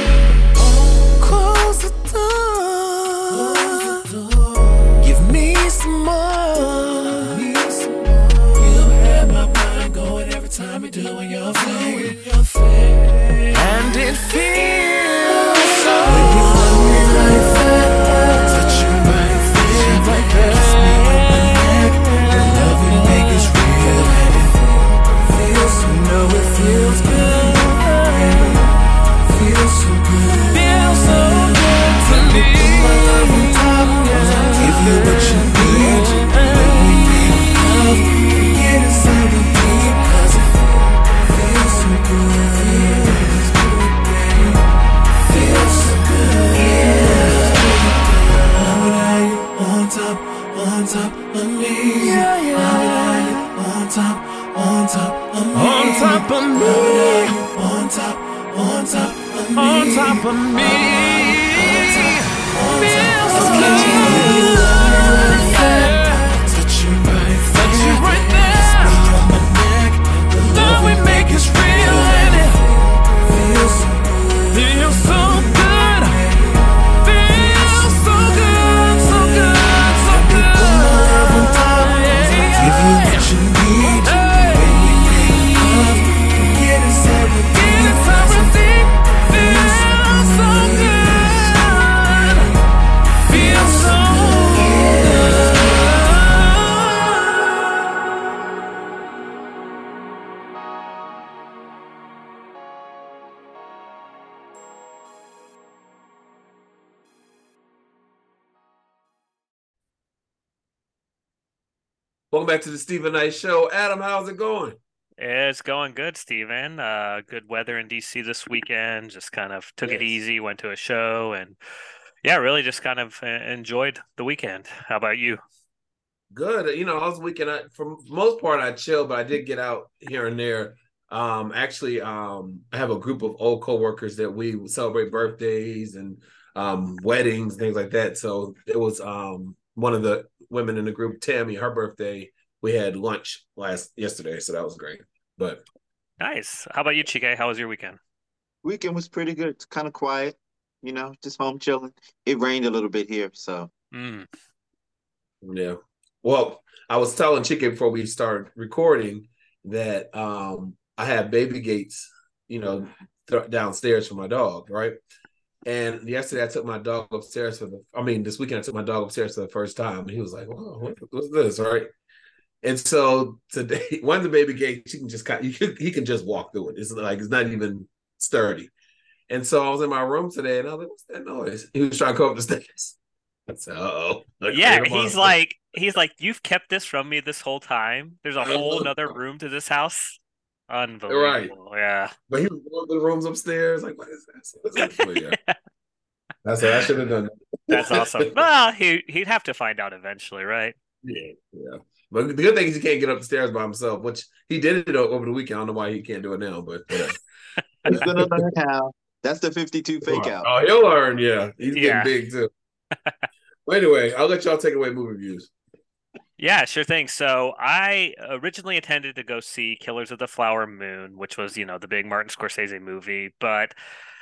Close the door. Give me some more. You have my mind going every time you're doing your thing. And it feels so when you love me like that. Touch you right there, right there. Kiss me on my neck. The love we make is real, and it feels so. No, it feels good. Feels so good. Feels so good to me. Put my love on top. Give you what you need. When we make love, get inside the deep, 'cause it feels so good. Feels so good. Love it how you on top, on top of me. Love it how you on top, on top of me. On top of me. Love it how you on top, on top of me. On top of me. Feels so good. Touch you right there. Touch you right there. Kiss me on my neck. The love we make is real, and it feels so good. Feels so good. Feels so good, so good, so good. Put my love on top. Give you what you need. When we make love, get inside with me. Get inside with me. Feels so good. Feels so good. Welcome back to the Stephen Knight Show. Adam, how's it going? It's going good, Steven. Uh, good weather in D C this weekend. Just kind of took it Yes. easy, went to a show, and yeah, really just kind of uh, enjoyed the weekend. How about you? Good. You know, I was weekend. I, for the most part, I chilled, but I did get out here and there. Um, actually, um, I have a group of old coworkers that we celebrate birthdays and um, weddings, things like that. So it was um, one of the women in the group, Tammy, her birthday. We had lunch last yesterday, so that was great. But Nice. How about you, Chike? How was your weekend? Weekend was pretty good. It's kind of quiet, you know, just home chilling. It rained a little bit here, so Mm. yeah. Well, I was telling Chicken before we started recording that um, I have baby gates, you know, th- downstairs for my dog, right? And yesterday I took my dog upstairs for the, I mean, this weekend I took my dog upstairs for the first time. And he was like, whoa, what, what's this, right? And so today, one of the baby gates, you can just kind of, you can, he can just walk through it. It's like, it's not even sturdy. And so I was in my room today and I was like, what's that noise? He was trying to come up the stairs. I said, uh-oh. Like, Yeah, wait a he's minute. like, he's like, you've kept this from me this whole time. There's a whole nother room to this house. Unbelievable. Yeah. But he was going to the rooms upstairs. Like, what is this? What's this? But yeah. I said, I should have done that. That's awesome. Well, he he'd have to find out eventually, right? Yeah, yeah. But the good thing is he can't get up the stairs by himself, which he did it over the weekend. I don't know why he can't do it now, but yeah. he's gonna learn how. That's the fifty-two fake out. Oh, he'll learn. Yeah, he's Yeah. getting big too. Well, anyway, I'll let y'all take away movie reviews. Yeah, sure thing. So I originally intended to go see Killers of the Flower Moon, which was, you know, the big Martin Scorsese movie, but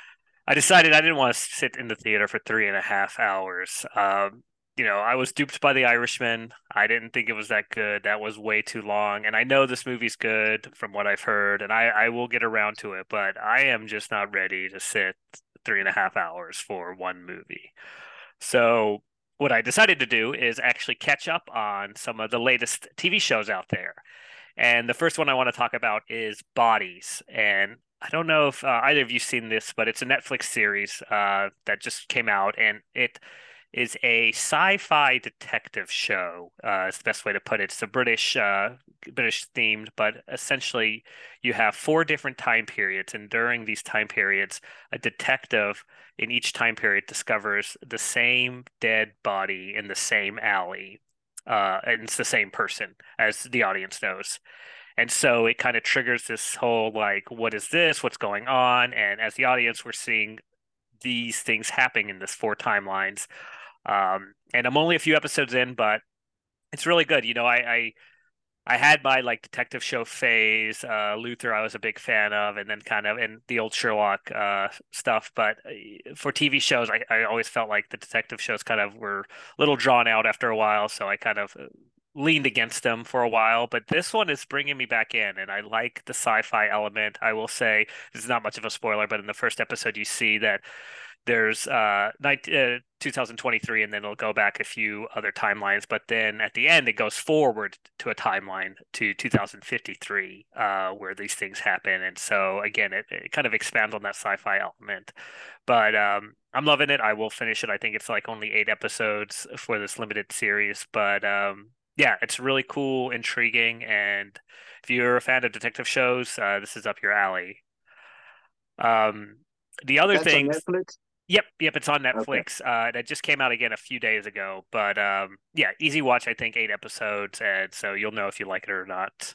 I decided I didn't want to sit in the theater for three and a half hours. Um, you know, I was duped by The Irishman. I didn't think it was that good. That was way too long. And I know this movie's good from what I've heard, and I, I will get around to it, but I am just not ready to sit three and a half hours for one movie. So what I decided to do is actually catch up on some of the latest T V shows out there. And the first one I want to talk about is Bodies. And I don't know if uh, either of you seen this, but it's a Netflix series uh, that just came out, and it is a sci-fi detective show. Uh, is the best way to put it. It's a British, uh, British themed, but essentially you have four different time periods, and during these time periods, a detective in each time period discovers the same dead body in the same alley. Uh, and it's the same person, as the audience knows. And so it kind of triggers this whole like, what is this? What's going on? And as the audience, we're seeing these things happening in this four timelines. Um, and I'm only a few episodes in, but it's really good. You know, I I, I had my like detective show phase. Uh, Luther, I was a big fan of, and then kind of and the old Sherlock uh, stuff. But uh, for T V shows, I, I always felt like the detective shows kind of were a little drawn out after a while. So I kind of leaned against them for a while, but this one is bringing me back in, and I like the sci-fi element. I will say this is not much of a spoiler, but in the first episode, you see that there's uh, uh two thousand twenty-three, and then it'll go back a few other timelines, but then at the end, it goes forward to a timeline to two thousand fifty-three, uh, where these things happen, and so again, it, it kind of expands on that sci-fi element. But um, I'm loving it. I will finish it. I think it's like only eight episodes for this limited series, but um, yeah, it's really cool, intriguing, and if you're a fan of detective shows, uh, this is up your alley. Um, the other That's on thing, Netflix? yep, yep, it's on Okay. Netflix. Uh, that just came out again a few days ago, but um, yeah, easy watch. I think eight episodes, and so you'll know if you like it or not.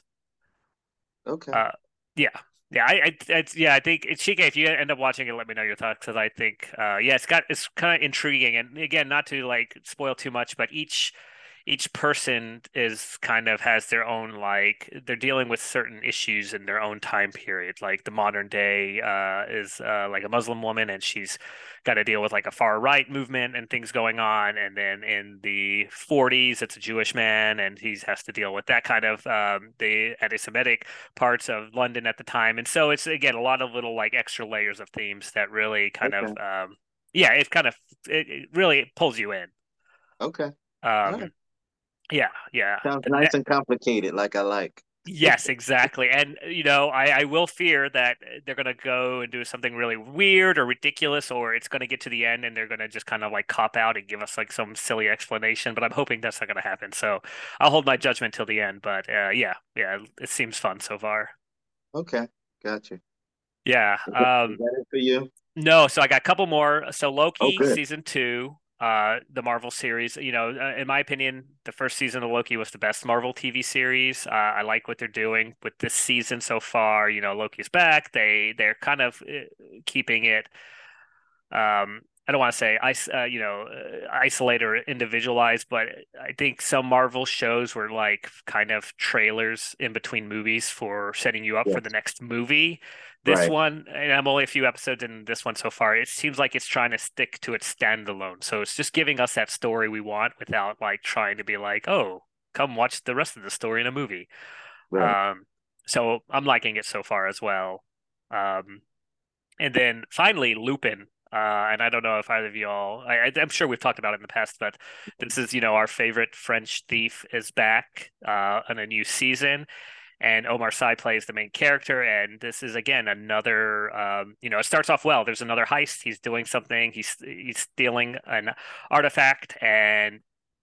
Okay. Uh, yeah, yeah, I, I, it's, yeah, I think it's Chike. If you end up watching it, let me know your thoughts because I think, uh, yeah, it's got it's kind of intriguing, and again, not to like spoil too much, but each each person is kind of has their own like they're dealing with certain issues in their own time period. Like the modern day uh, is uh, like a Muslim woman, and she's got to deal with like a far right movement and things going on. And then in the forties, it's a Jewish man, and he has to deal with that kind of um, the anti-Semitic parts of London at the time. And so it's again a lot of little like extra layers of themes that really kind Okay. of um, yeah, it kind of it, it really pulls you in. Okay. All right. Um, yeah, yeah. Sounds The nice ne- and complicated, like I like. yes, exactly. And you know, I, I will fear that they're gonna go and do something really weird or ridiculous, or it's gonna get to the end and they're gonna just kind of like cop out and give us like some silly explanation. But I'm hoping that's not gonna happen. So I'll hold my judgment till the end. But uh, yeah, yeah, it seems fun so far. Okay. Gotcha. Yeah. Is that, is Um, that it for you? no, so I got a couple more. So Oh, Loki good. season two, uh, the Marvel series. You know, uh, in my opinion, the first season of Loki was the best Marvel T V series. Uh, I like what they're doing with this season so far. You know, Loki's back. They they're kind of uh, keeping it. Um, I don't want to say is uh, you know uh, isolate or individualized, but I think some Marvel shows were like kind of trailers in between movies for setting you up for the Yes. next movie. This Right. one, and I'm only a few episodes in this one so far, it seems like it's trying to stick to its standalone. So it's just giving us that story we want without like trying to be like, oh, come watch the rest of the story in a movie. Right. Um, so I'm liking it so far as well. Um, and then finally, Lupin. Uh, and I don't know if either of y'all, I, I'm sure we've talked about it in the past, but this is, you know, our favorite French thief is back uh, on a new season, and Omar Sy plays the main character. And this is again another, um, you know, it starts off well. There's another heist. He's doing something. He's he's stealing an artifact, and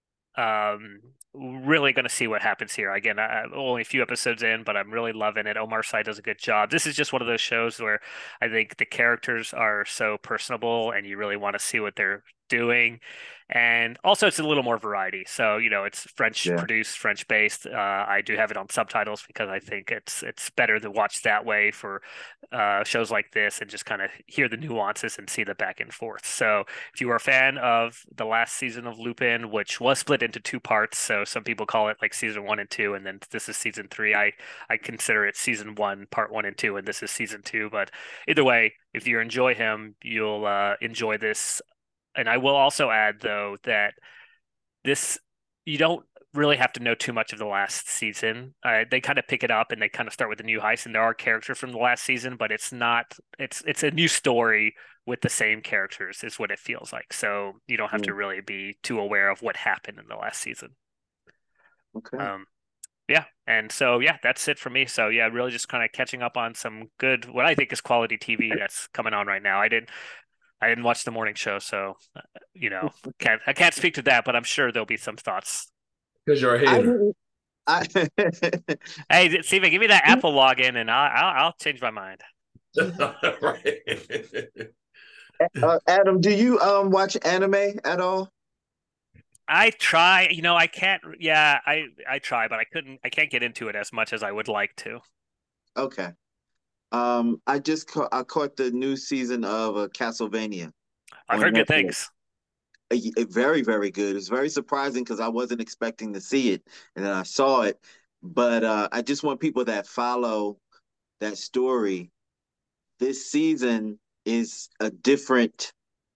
um, really going to see what happens here. Again, I, I'm only a few episodes in, but I'm really loving it. Omar Sy does a good job. This is just one of those shows where I think the characters are so personable and you really want to see what they're doing. And also, it's a little more variety. So, you know, it's French Yeah. produced, French based. Uh, I do have it on subtitles because I think it's it's better to watch that way for uh, shows like this and just kind of hear the nuances and see the back and forth. So, if you are a fan of the last season of Lupin, which was split into two parts, so some people call it like season one and two, and then this is season three. I I consider it season one, part one and two, and this is season two. But either way, if you enjoy him, you'll uh, enjoy this. And I will also add, though, that this you don't really have to know too much of the last season. Uh, they kind of pick it up and they kind of start with the new heist, and there are characters from the last season, but it's not. It's it's a new story with the same characters, is what it feels like. So you don't have Mm. to really be too aware of what happened in the last season. Okay. Um, yeah, and so yeah, that's it for me. So yeah, really just kind of catching up on some good, what I think is quality T V that's coming on right now. I didn't, I didn't watch the morning show, so uh, you know, can't I can't speak to that, but I'm sure there'll be some thoughts. Because you're a I hater. didn't. I Hey, Steven, give me that Apple login, and I'll I'll, I'll change my mind. Right. uh, Adam, do you um watch anime at all? I try, you know, I can't. Yeah, I I try, but I couldn't. I can't get into it as much as I would like to. Okay. Um, I just ca I caught the new season of uh, Castlevania I've on heard good Netflix. things. Uh, y- uh, Very, very good. It's very surprising because I wasn't expecting to see it, and then I saw it. But uh, I just want people that follow that story. This season is a different.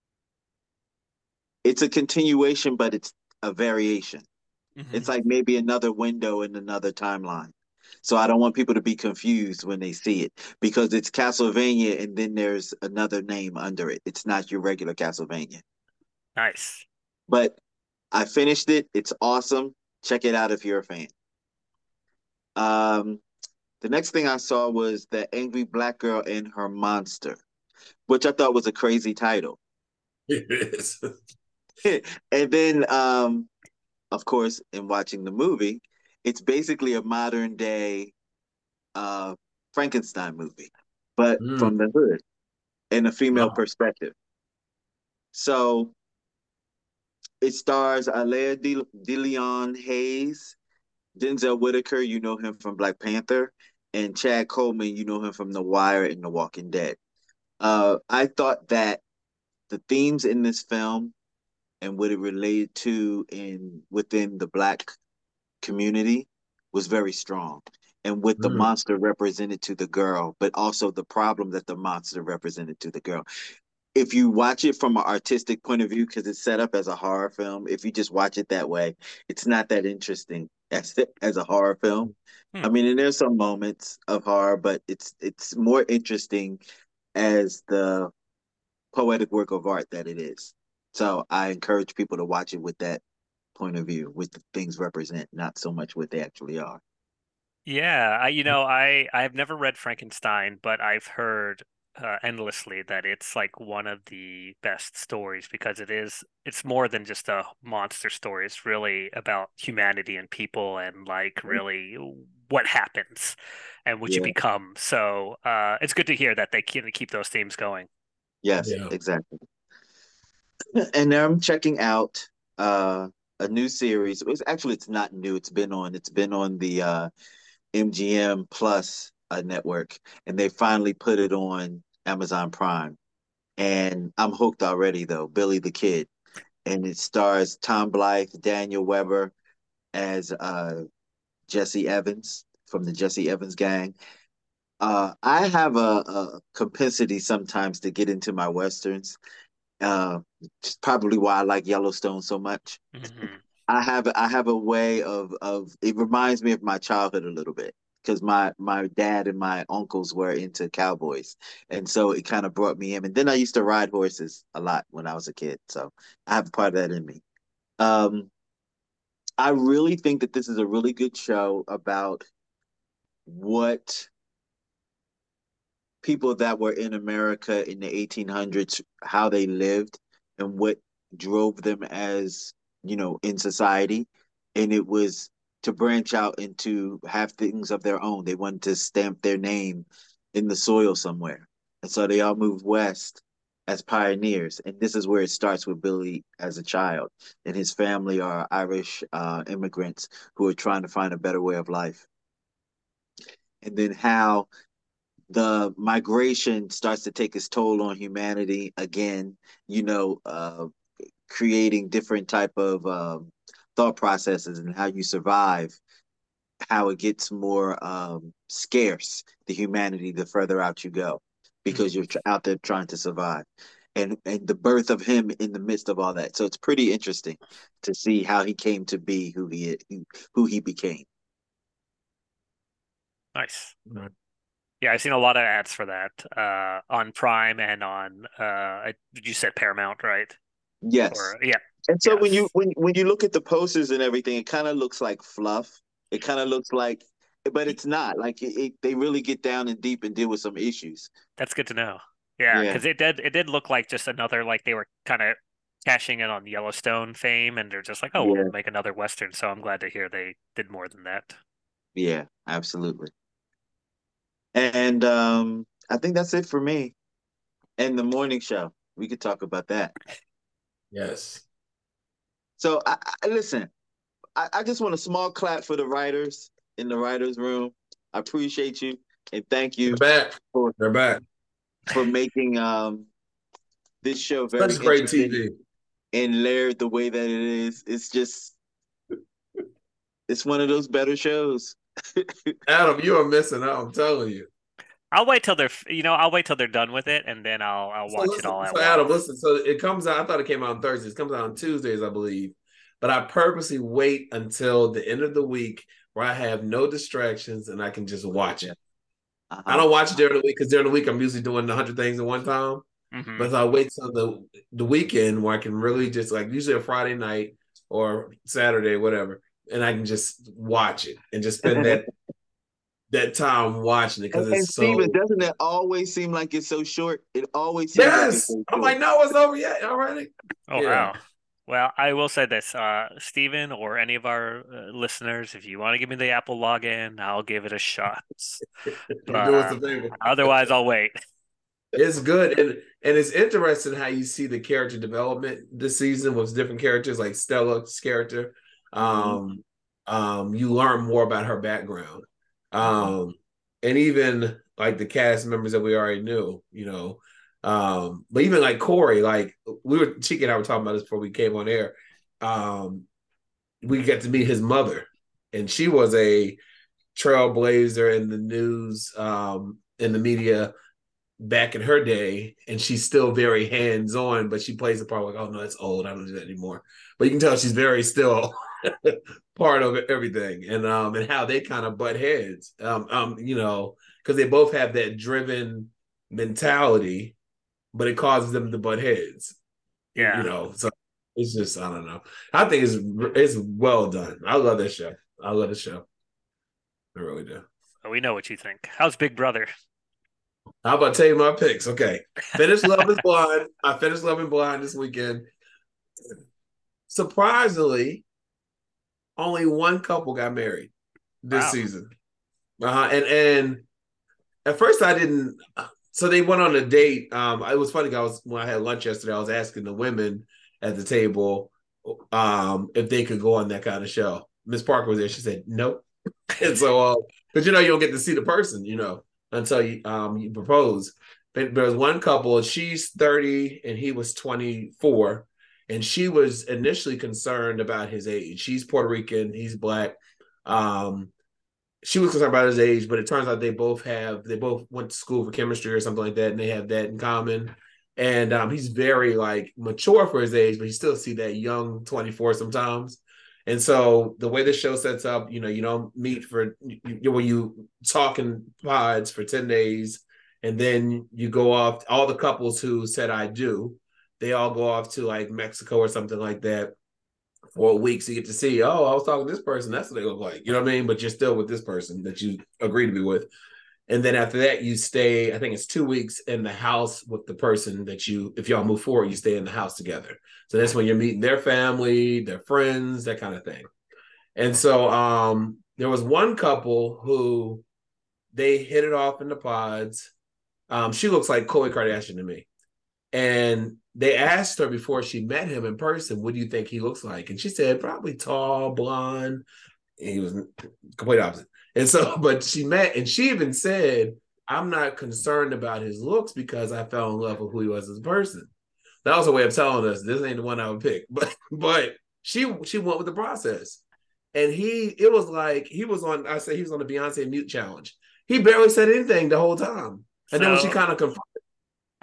It's a continuation, but it's a variation. It's Mhm. like maybe another window in another timeline. So I don't want people to be confused when they see it because it's Castlevania and then there's another name under it. It's not your regular Castlevania. Nice. But I finished it. It's awesome. Check it out if you're a fan. Um, the next thing I saw was The Angry Black Girl and Her Monster, which I thought was a crazy title. It is. And then, um, of course, in watching the movie, it's basically a modern day uh, Frankenstein movie, but Mm. from the hood in a female Wow. perspective. So it stars Alea De, De Leon Hayes, Denzel Whitaker, you know him from Black Panther, and Chad Coleman, you know him from The Wire and The Walking Dead. Uh, I thought that the themes in this film and what it related to in within the Black community was very strong, and what the Mm. monster represented to the girl, but also the problem that the monster represented to the girl. If you watch it from an artistic point of view, because it's set up as a horror film, if you just watch it that way, it's not that interesting as as a horror film. Hmm. I mean, and there's some moments of horror, but it's it's more interesting as the poetic work of art that it is. So I encourage people to watch it with that point of view, with the things represent, not so much what they actually are. Yeah, I you know, I I've never read Frankenstein, but I've heard uh, endlessly that it's like one of the best stories because it is it's more than just a monster story. It's really about humanity and people and like really what happens and what you Yeah. become. So, uh, it's good to hear that they can keep those themes going. Yes, Yeah. exactly. And now I'm checking out uh a new series. It's actually it's not new. It's been on. It's been on the uh M G M Plus uh, network, and they finally put it on Amazon Prime. And I'm hooked already though. Billy the Kid, and it stars Tom Blythe, Daniel Weber as uh Jesse Evans from the Jesse Evans gang. Uh, I have a, a propensity sometimes to get into my westerns. Uh, it's probably why I like Yellowstone so much. Mhm. I have I have a way of of it reminds me of my childhood a little bit because my my dad and my uncles were into cowboys, and so it kind of brought me in. And then I used to ride horses a lot when I was a kid, so I have part of that in me. Um, I really think that this is a really good show about what people that were in America in the eighteen hundreds, how they lived and what drove them as, you know, in society. And it was to branch out and to have things of their own. They wanted to stamp their name in the soil somewhere. And so they all moved west as pioneers. And this is where it starts with Billy as a child. And his family are Irish uh, immigrants who are trying to find a better way of life. And then how the migration starts to take its toll on humanity again, you know, uh, creating different type of um, thought processes and how you survive, how it gets more um, scarce, the humanity, the further out you go. because you're tr- out there trying to survive. And and the birth of him in the midst of all that. So it's pretty interesting to see how he came to be who he who, who he became. Nice. Yeah, I've seen a lot of ads for that uh, on Prime and on uh, I- you said Paramount, right? Yes. Or yeah, And so when you yes. when when you look at the posters and everything, it kind of looks like fluff. It kind of looks like, but it's not. Like it, it, they really get down and deep and deal with some issues. That's good to know. Yeah, Yeah. because it did it did look like just another like they were kind of cashing in on Yellowstone fame, and they're just like, oh, Yeah. we'll make another Western. So I'm glad to hear they did more than that. Yeah, absolutely. And um, I think that's it for me. And the morning show, we could talk about that. Yes. So I, I listen. I, I just want a small clap for the writers in the writers' room. I appreciate you and thank you They're back. for They're back. for making um this show very Such great T interesting V. and layered the way that it is. It's just it's one of those better shows. Adam, you are missing out. I'm telling you. I'll wait till they're you know I'll wait till they're done with it, and then I'll I'll So watch listen, it all at so once. Adam, listen. So it comes out. I thought it came out on Thursdays. It comes out on Tuesdays, I believe. But I purposely wait until the end of the week where I have no distractions and I can just watch it. Uh-huh. I don't watch it during the week because during the week I'm usually doing a hundred things at one time. Mhm. But I wait till the the weekend where I can really just like usually a Friday night or Saturday, whatever, and I can just watch it and just spend that that time watching it because And, and it's so. Steven, doesn't it always seem like it's so short? It always seems like it's Yes, so I'm short. like, no, it's over yet already. Oh Yeah. wow. Well, I will say this, uh, Steven or any of our uh, listeners, if you want to give me the Apple login, I'll give it a shot. You But do us a uh, favor. otherwise, I'll wait. It's good, and and it's interesting how you see the character development this season with different characters, like Stella's character. Um, um, you learn more about her background, um, and even like the cast members that we already knew, you know. Um, but even like Corey, like we were, Cheeky and I were talking about this before we came on air. Um, we got to meet his mother, and she was a trailblazer in the news, um, in the media back in her day, and she's still very hands-on, but she plays the part like, oh no, that's old, I don't do that anymore. But you can tell she's very still part of it, everything, and um and how they kind of butt heads, um um you know, because they both have that driven mentality, but it causes them to butt heads. Yeah. You know, so it's just, I don't know. I think it's it's well done. I love this show. I love the show. I really do. We know what you think. How's Big Brother? How about tell you my picks? Okay. Finished Love is Blind. I finished Love is Blind this weekend. Surprisingly, only one couple got married this Wow. season. Uh-huh. And and at first I didn't. So they went on a date. Um, it was funny. I was when I had lunch yesterday. I was asking the women at the table um, if they could go on that kind of show. Miss Parker was there. She said nope. And so, because uh, you know you don't get to see the person, you know, until you um you propose. But there was one couple. She's thirty and he was twenty-four, and she was initially concerned about his age. She's Puerto Rican. He's Black. Um, she was concerned about his age, but it turns out they both have, they both went to school for chemistry or something like that, and they have that in common. And um, he's very like mature for his age, but you still see that young twenty-four sometimes. And so the way the show sets up, you know, you don't meet for, you, when you talk in pods for ten days, and then you go off, all the couples who said I do, they all go off to like Mexico or something like that for a week. So you get to see, oh, I was talking to this person. That's what they look like. You know what I mean? But you're still with this person that you agree to be with. And then after that, you stay, I think it's two weeks in the house with the person that you, if y'all move forward, you stay in the house together. So that's when you're meeting their family, their friends, that kind of thing. And so um, there was one couple who they hit it off in the pods. Um, she looks like Khloe Kardashian to me. And they asked her before she met him in person, what do you think he looks like? And she said, probably tall, blonde. And he was complete opposite. And so, but she met, and she even said, I'm not concerned about his looks because I fell in love with who he was as a person. That was a way of telling us this ain't the one I would pick. But but she she went with the process. And he, it was like, he was on, I say he was on the Beyonce mute challenge. He barely said anything the whole time. And So, then when she kind of confronted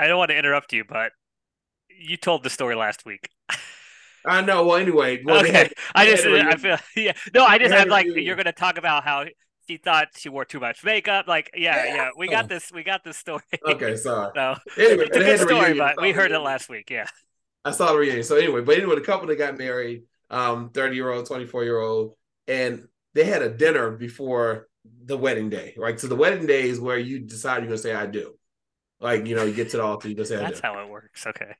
I don't want to interrupt you, but you told the story last week. I know. Well, anyway. Well, okay. had, I just, I feel, yeah. No, I just have like, reunion. You're going to talk about how she thought she wore too much makeup. Like, yeah, yeah. yeah. We got this. We got this story. Okay, sorry. So, anyway, it's a good story, reunion, but we heard it last week. Yeah. I saw the reunion. So anyway, but anyway, the couple that got married, um, thirty year old, twenty-four year old, and they had a dinner before the wedding day, right? So the wedding day is where you decide you're gonna say I do. Like, you know, you get to the altar, you gonna say I That's do. how it works. Okay.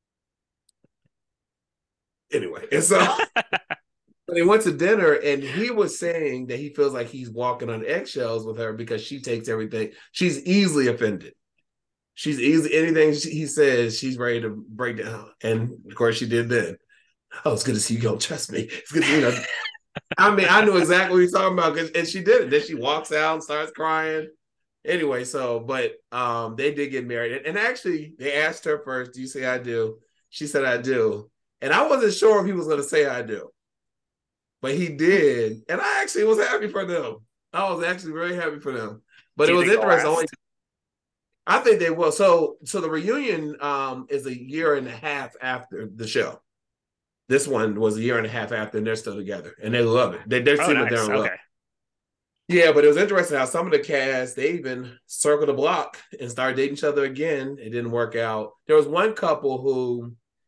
Anyway, and so they went to dinner, and he was saying that he feels like he's walking on eggshells with her because she takes everything. She's easily offended. She's easy. Anything she, he says, she's ready to break down. And of course, she did then. Oh, it's good to see you. Don't trust me. It's good to, you know. I mean, I knew exactly what he's talking about, and she did it. Then she walks out and starts crying. Anyway, so but um, they did get married, and, and actually, they asked her first, "Do you say I do?" She said, "I do," and I wasn't sure if he was going to say I do, but he did, and I actually was happy for them. I was actually very happy for them. But it was interesting. Only, I think they will. So, so the reunion um, is a year and a half after the show. This one was a year and a half after, and they're still together, and they love it. They, they're oh, still nice. there and okay. love it. Yeah, but it was interesting how some of the cast, they even circled the block and started dating each other again. It didn't work out. There was one couple who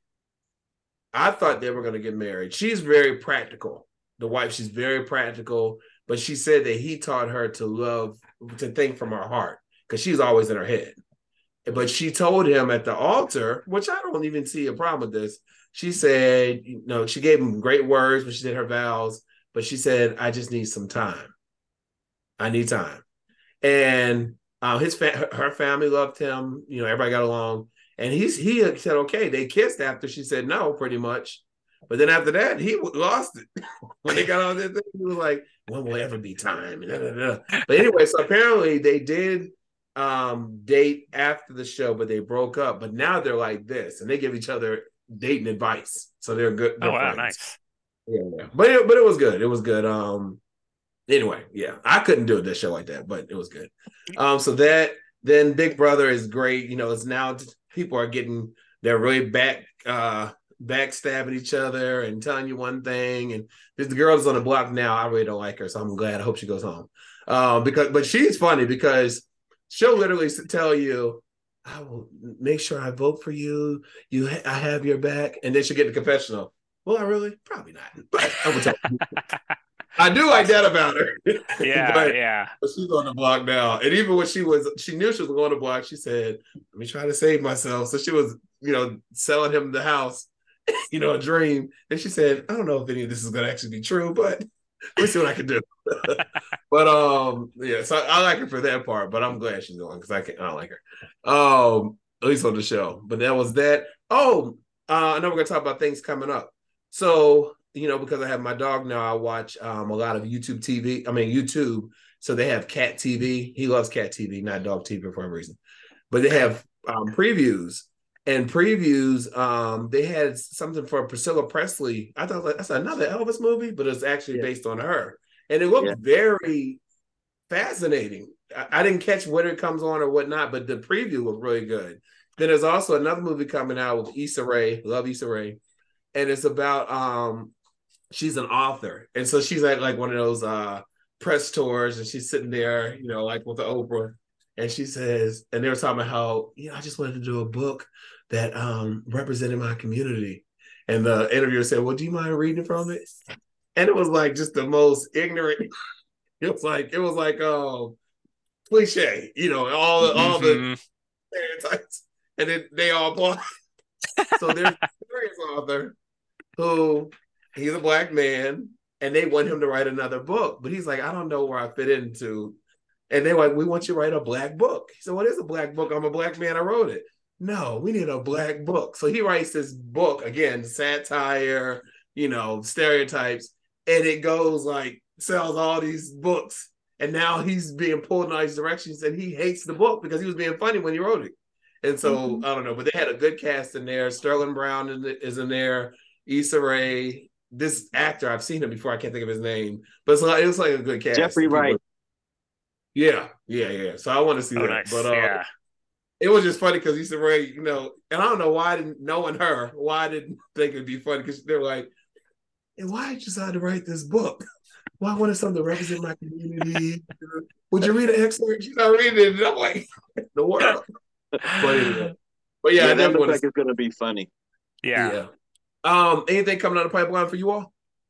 I thought they were going to get married. She's very practical. The wife, she's very practical, but she said that he taught her to love, to think from her heart, because she's always in her head. But she told him at the altar, which I don't even see a problem with this. She said, you know, she gave him great words when she did her vows, but she said, I just need some time. I need time. And uh, his fa- her family loved him. You know, everybody got along. And he's he said, okay, they kissed after she said no, pretty much. But then after that, he lost it. When they got on that thing, he was like, when will ever be time? Da, da, da. But anyway, so apparently they did um, date after the show, but they broke up. But now they're like this, and they give each other dating advice. So they're good. Oh, wow, friends. nice. Yeah, yeah. But it, but it was good. It was good. Um, Anyway, yeah, I couldn't do this show like that, but it was good. Um, so that then Big Brother is great. You know, it's now people are getting they're really back uh backstabbing each other and telling you one thing. And this the girl is on the block now. I really don't like her, so I'm glad. I hope she goes home. Um, because but she's funny because she'll literally tell you, "I will make sure I vote for you. You, ha- I have your back," and then she'll get the confessional. Well, I really probably not, but I will tell you. I do like that about her. Yeah, but, yeah. But she's on the block now. And even when she was, she knew she was on the block, she said, let me try to save myself. So she was, you know, selling him the house, you know, a dream. And she said, I don't know if any of this is going to actually be true, but let's see what I can do. But, um, yeah, so I, I like her for that part, but I'm glad she's going because I can't, I don't like her. Um, at least on the show. But that was that. Oh, uh, I know we're going to talk about things coming up. So, you know, because I have my dog now, I watch um, a lot of YouTube T V. I mean, YouTube. So they have cat T V. He loves cat T V, not dog T V for some reason. But they have um, previews. And previews, um, they had something for Priscilla Presley. I thought like, that's another Elvis movie, but it's actually yeah. based on her. And it looked yeah. very fascinating. I, I didn't catch whether it comes on or whatnot, but the preview was really good. Then there's also another movie coming out with Issa Rae. Love Issa Rae. And it's about... Um, she's an author. And so she's at like one of those uh, press tours and she's sitting there, you know, like with the Oprah. And she says, and they were talking about how, you know, I just wanted to do a book that um, represented my community. And the interviewer said, well, do you mind reading from it? And it was like just the most ignorant. It was like, it was like, oh, cliche, you know, all, mm-hmm. all the stereotypes. And then they all applaud. So there's a serious author who, he's a black man, and they want him to write another book. But he's like, I don't know where I fit into. And they're like, we want you to write a black book. He said, what is a black book? I'm a black man. I wrote it. No, we need a black book. So he writes this book, again, satire, you know, stereotypes. And it goes like, sells all these books. And now he's being pulled in all these directions. And he hates the book because he was being funny when he wrote it. And so, mm-hmm. I don't know. But they had a good cast in there. Sterling Brown is in there. Issa Rae. This actor, I've seen him before. I can't think of his name, but it's like, it was like a good cast. Jeffrey Wright. Yeah, yeah, yeah. So I want to see oh, that. Nice. But uh, yeah. it was just funny because he said, "Ray, you know," and I don't know why I didn't knowing her, why I didn't think it'd be funny because they were like, "And why did you decide to write this book? Why I wanted something to represent my community? Would you read an excerpt?" She's not reading it, and I'm like, "The world." But anyway, but yeah, yeah I that definitely looks want like to. it's gonna be funny. Yeah. Yeah. Um, anything coming down the pipeline for you all?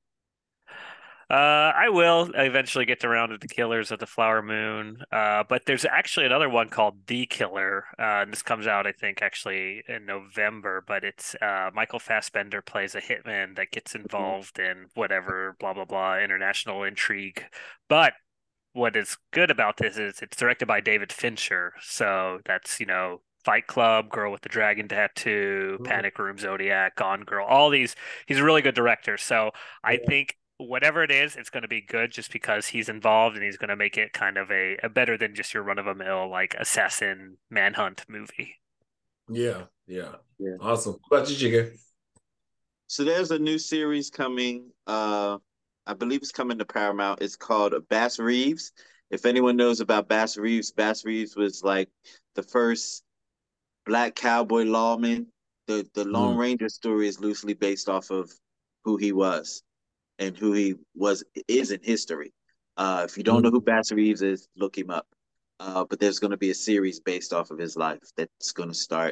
Uh, I will eventually get around to the Killers of the Flower Moon. Uh, but there's actually another one called The Killer. Uh, and this comes out, I think, actually in November. But it's uh, Michael Fassbender plays a hitman that gets involved in whatever blah blah blah international intrigue. But what is good about this is it's directed by David Fincher. So that's, you know, Fight Club, Girl with the Dragon Tattoo, Panic Room, Zodiac, Gone Girl, all these. He's a really good director. So I Yeah. think whatever it is, it's going to be good just because he's involved and he's going to make it kind of a, a better than just your run-of-a-mill like assassin manhunt movie. Yeah, yeah, Yeah. awesome. What about you, Jigga? So there's a new series coming. Uh, I believe it's coming to Paramount. It's called Bass Reeves. If anyone knows about Bass Reeves, Bass Reeves was like the first black cowboy lawman. The the Lone Mm. Ranger story is loosely based off of who he was and who he was is in history. Uh, if you don't know who Bass Reeves is, look him up. Uh, but there's going to be a series based off of his life that's going to start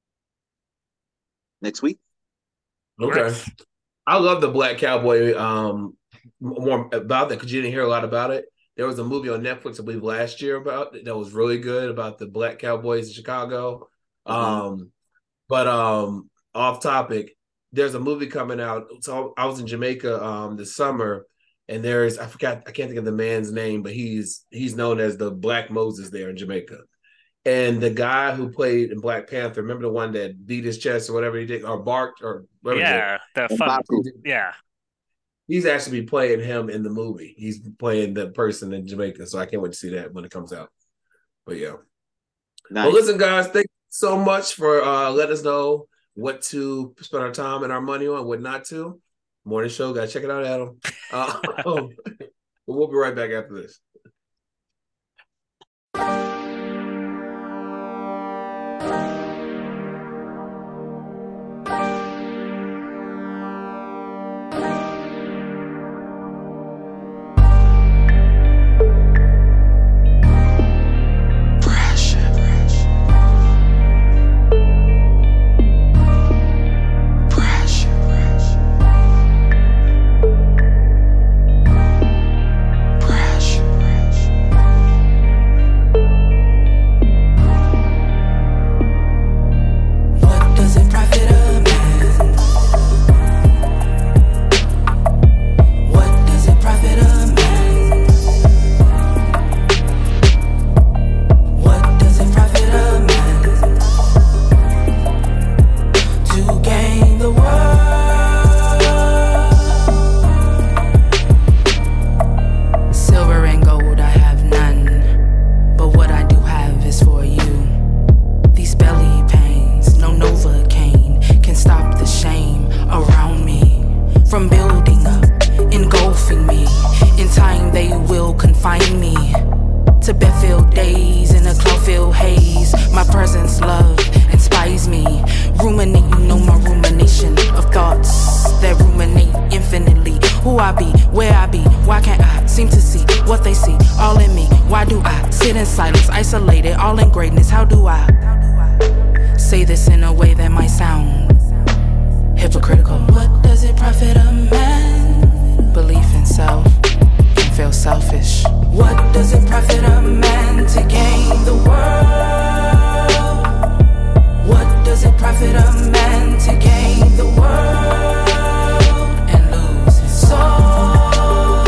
next week. Okay. Nice. I love the Black Cowboy. Um, more about that because you didn't hear a lot about it. There was a movie on Netflix, I believe, last year about it that was really good about the Black Cowboys in Chicago. Mhm. Um, but um, off topic, there's a movie coming out. So I was in Jamaica um this summer, and there's I forgot I can't think of the man's name, but he's he's known as the Black Moses there in Jamaica. And the guy who played in Black Panther, remember the one that beat his chest or whatever he did, or barked or whatever he did? Yeah, the fun. M'Baku. Yeah. He's actually playing him in the movie. He's playing the person in Jamaica, so I can't wait to see that when it comes out. But yeah. Nice. Well, listen, guys, thank you so much for uh, letting us know what to spend our time and our money on, what not to. Morning show, guys, check it out, Adam. Uh, but we'll be right back after this. What does it profit a man? What does it profit a man? What does it profit a man to gain the world? Silver and gold I have none, but what I do have is for you. These belly pains, no Novocaine can stop the shame around me from building up, engulfing me. In time they will confine me to Bedfield days in a cloud-filled haze. My presence, love, inspires me. Ruminating on my rumination of thoughts that ruminate infinitely. Who I be, where I be, why can't I seem to see what they see all in me? Why do I sit in silence, isolated, all in greatness? How do I say this in a way that might sound hypocritical? What does it profit a man? Belief in self can feel selfish. What does it profit a man to gain the world? What does it profit a man to gain the world and lose his soul?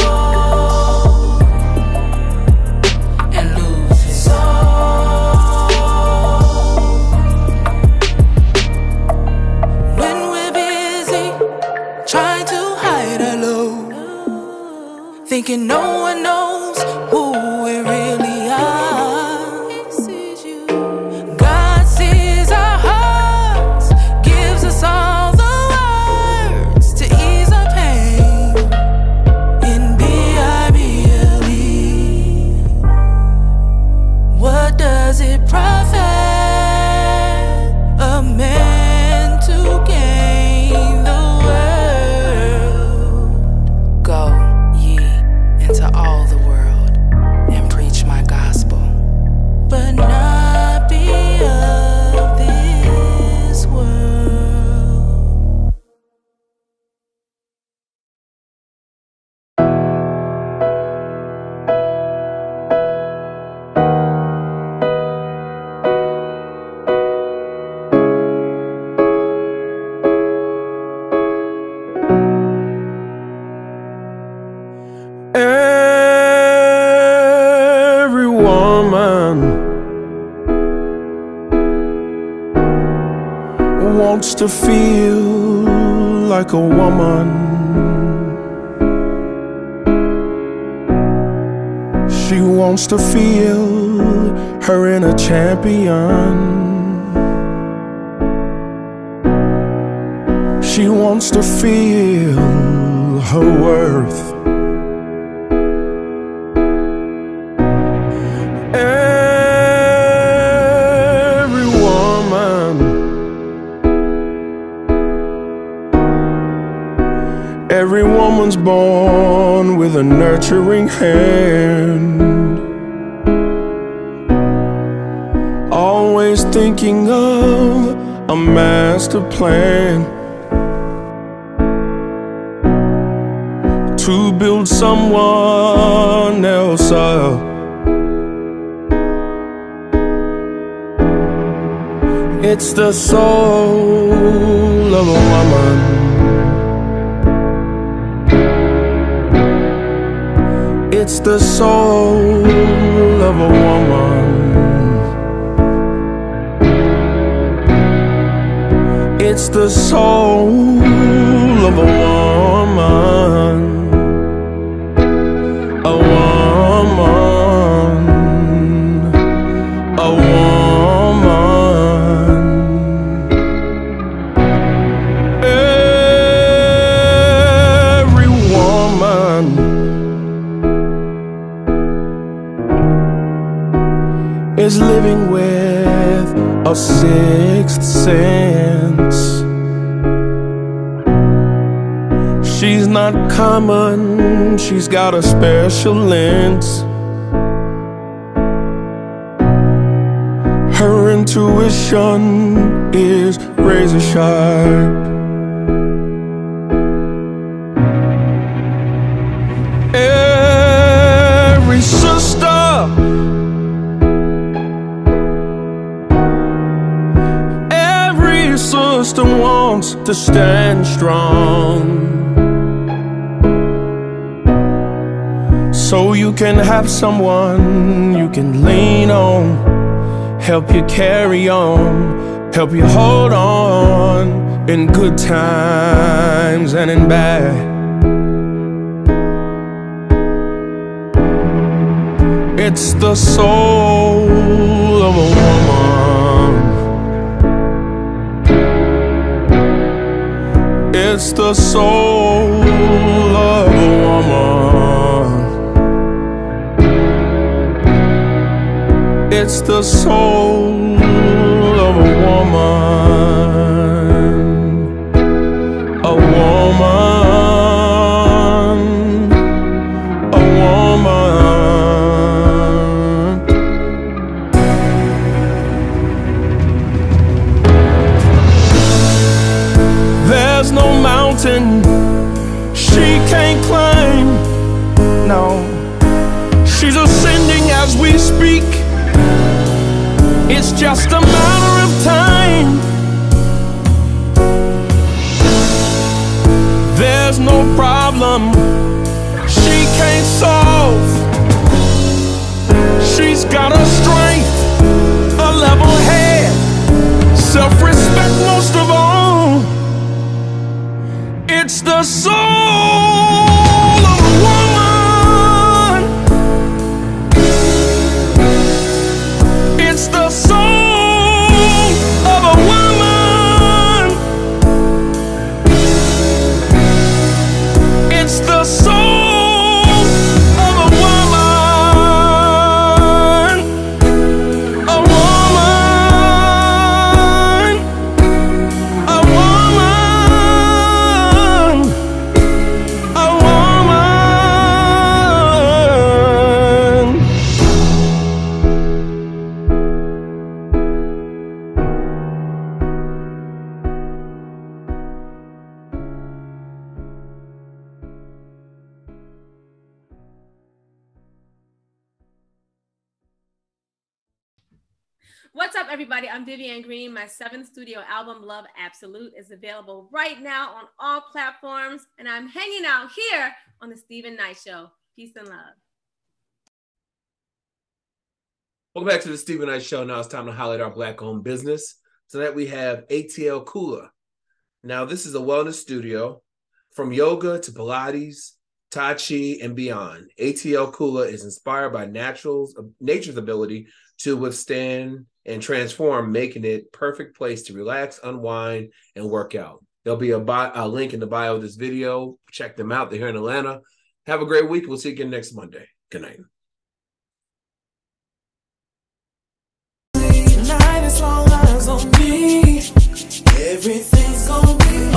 And lose his soul. When we're busy trying to hide our low, thinking no one knows who we really are. God sees our hearts, gives us all the words to ease our pain in B I B L E. What does it profit wants to feel like a woman. She wants to feel her inner champion. She wants to feel her worth. Every woman, every woman's born with a nurturing hand, always thinking of a master plan to build someone else up. It's the soul of a woman. It's the soul of a woman. It's the soul of a woman. A woman, a woman. Every woman is living with a sixth sense. She's not common, she's got a special lens. Her intuition is razor sharp. Every sister, every sister wants to stand strong, so you can have someone you can lean on, help you carry on, help you hold on in good times and in bad. It's the soul of a woman. It's the soul of a woman. It's the soul of a woman. A woman. A woman. There's no mountain she can't climb. No, she's ascending as we speak. It's just a matter of time. There's no problem she can't solve. She's got a strength, a level head, self-respect most of all. It's the soul of a woman. It's the soul of a woman. It's the soul of a woman. A woman. A woman. A woman. What's up, everybody? I'm Vivian Green. My seventh studio album, Love Absolute, is available right now on all platforms, and I'm hanging out here on the Stephen Knight Show. Peace and love. Welcome back to the Stephen Knight Show. Now it's time to highlight our Black-owned business. Tonight we have A T L Kula. Now, this is a wellness studio. From yoga to Pilates, Tai Chi, and beyond, A T L Kula is inspired by natural's, nature's ability to withstand and transform, making it perfect place to relax, unwind, and work out. There'll be a, bi- a link in the bio of this video. Check them out. They're here in Atlanta. Have a great week. We'll see you again next Monday. Good night. Tonight is all eyes on me. Everything's gonna be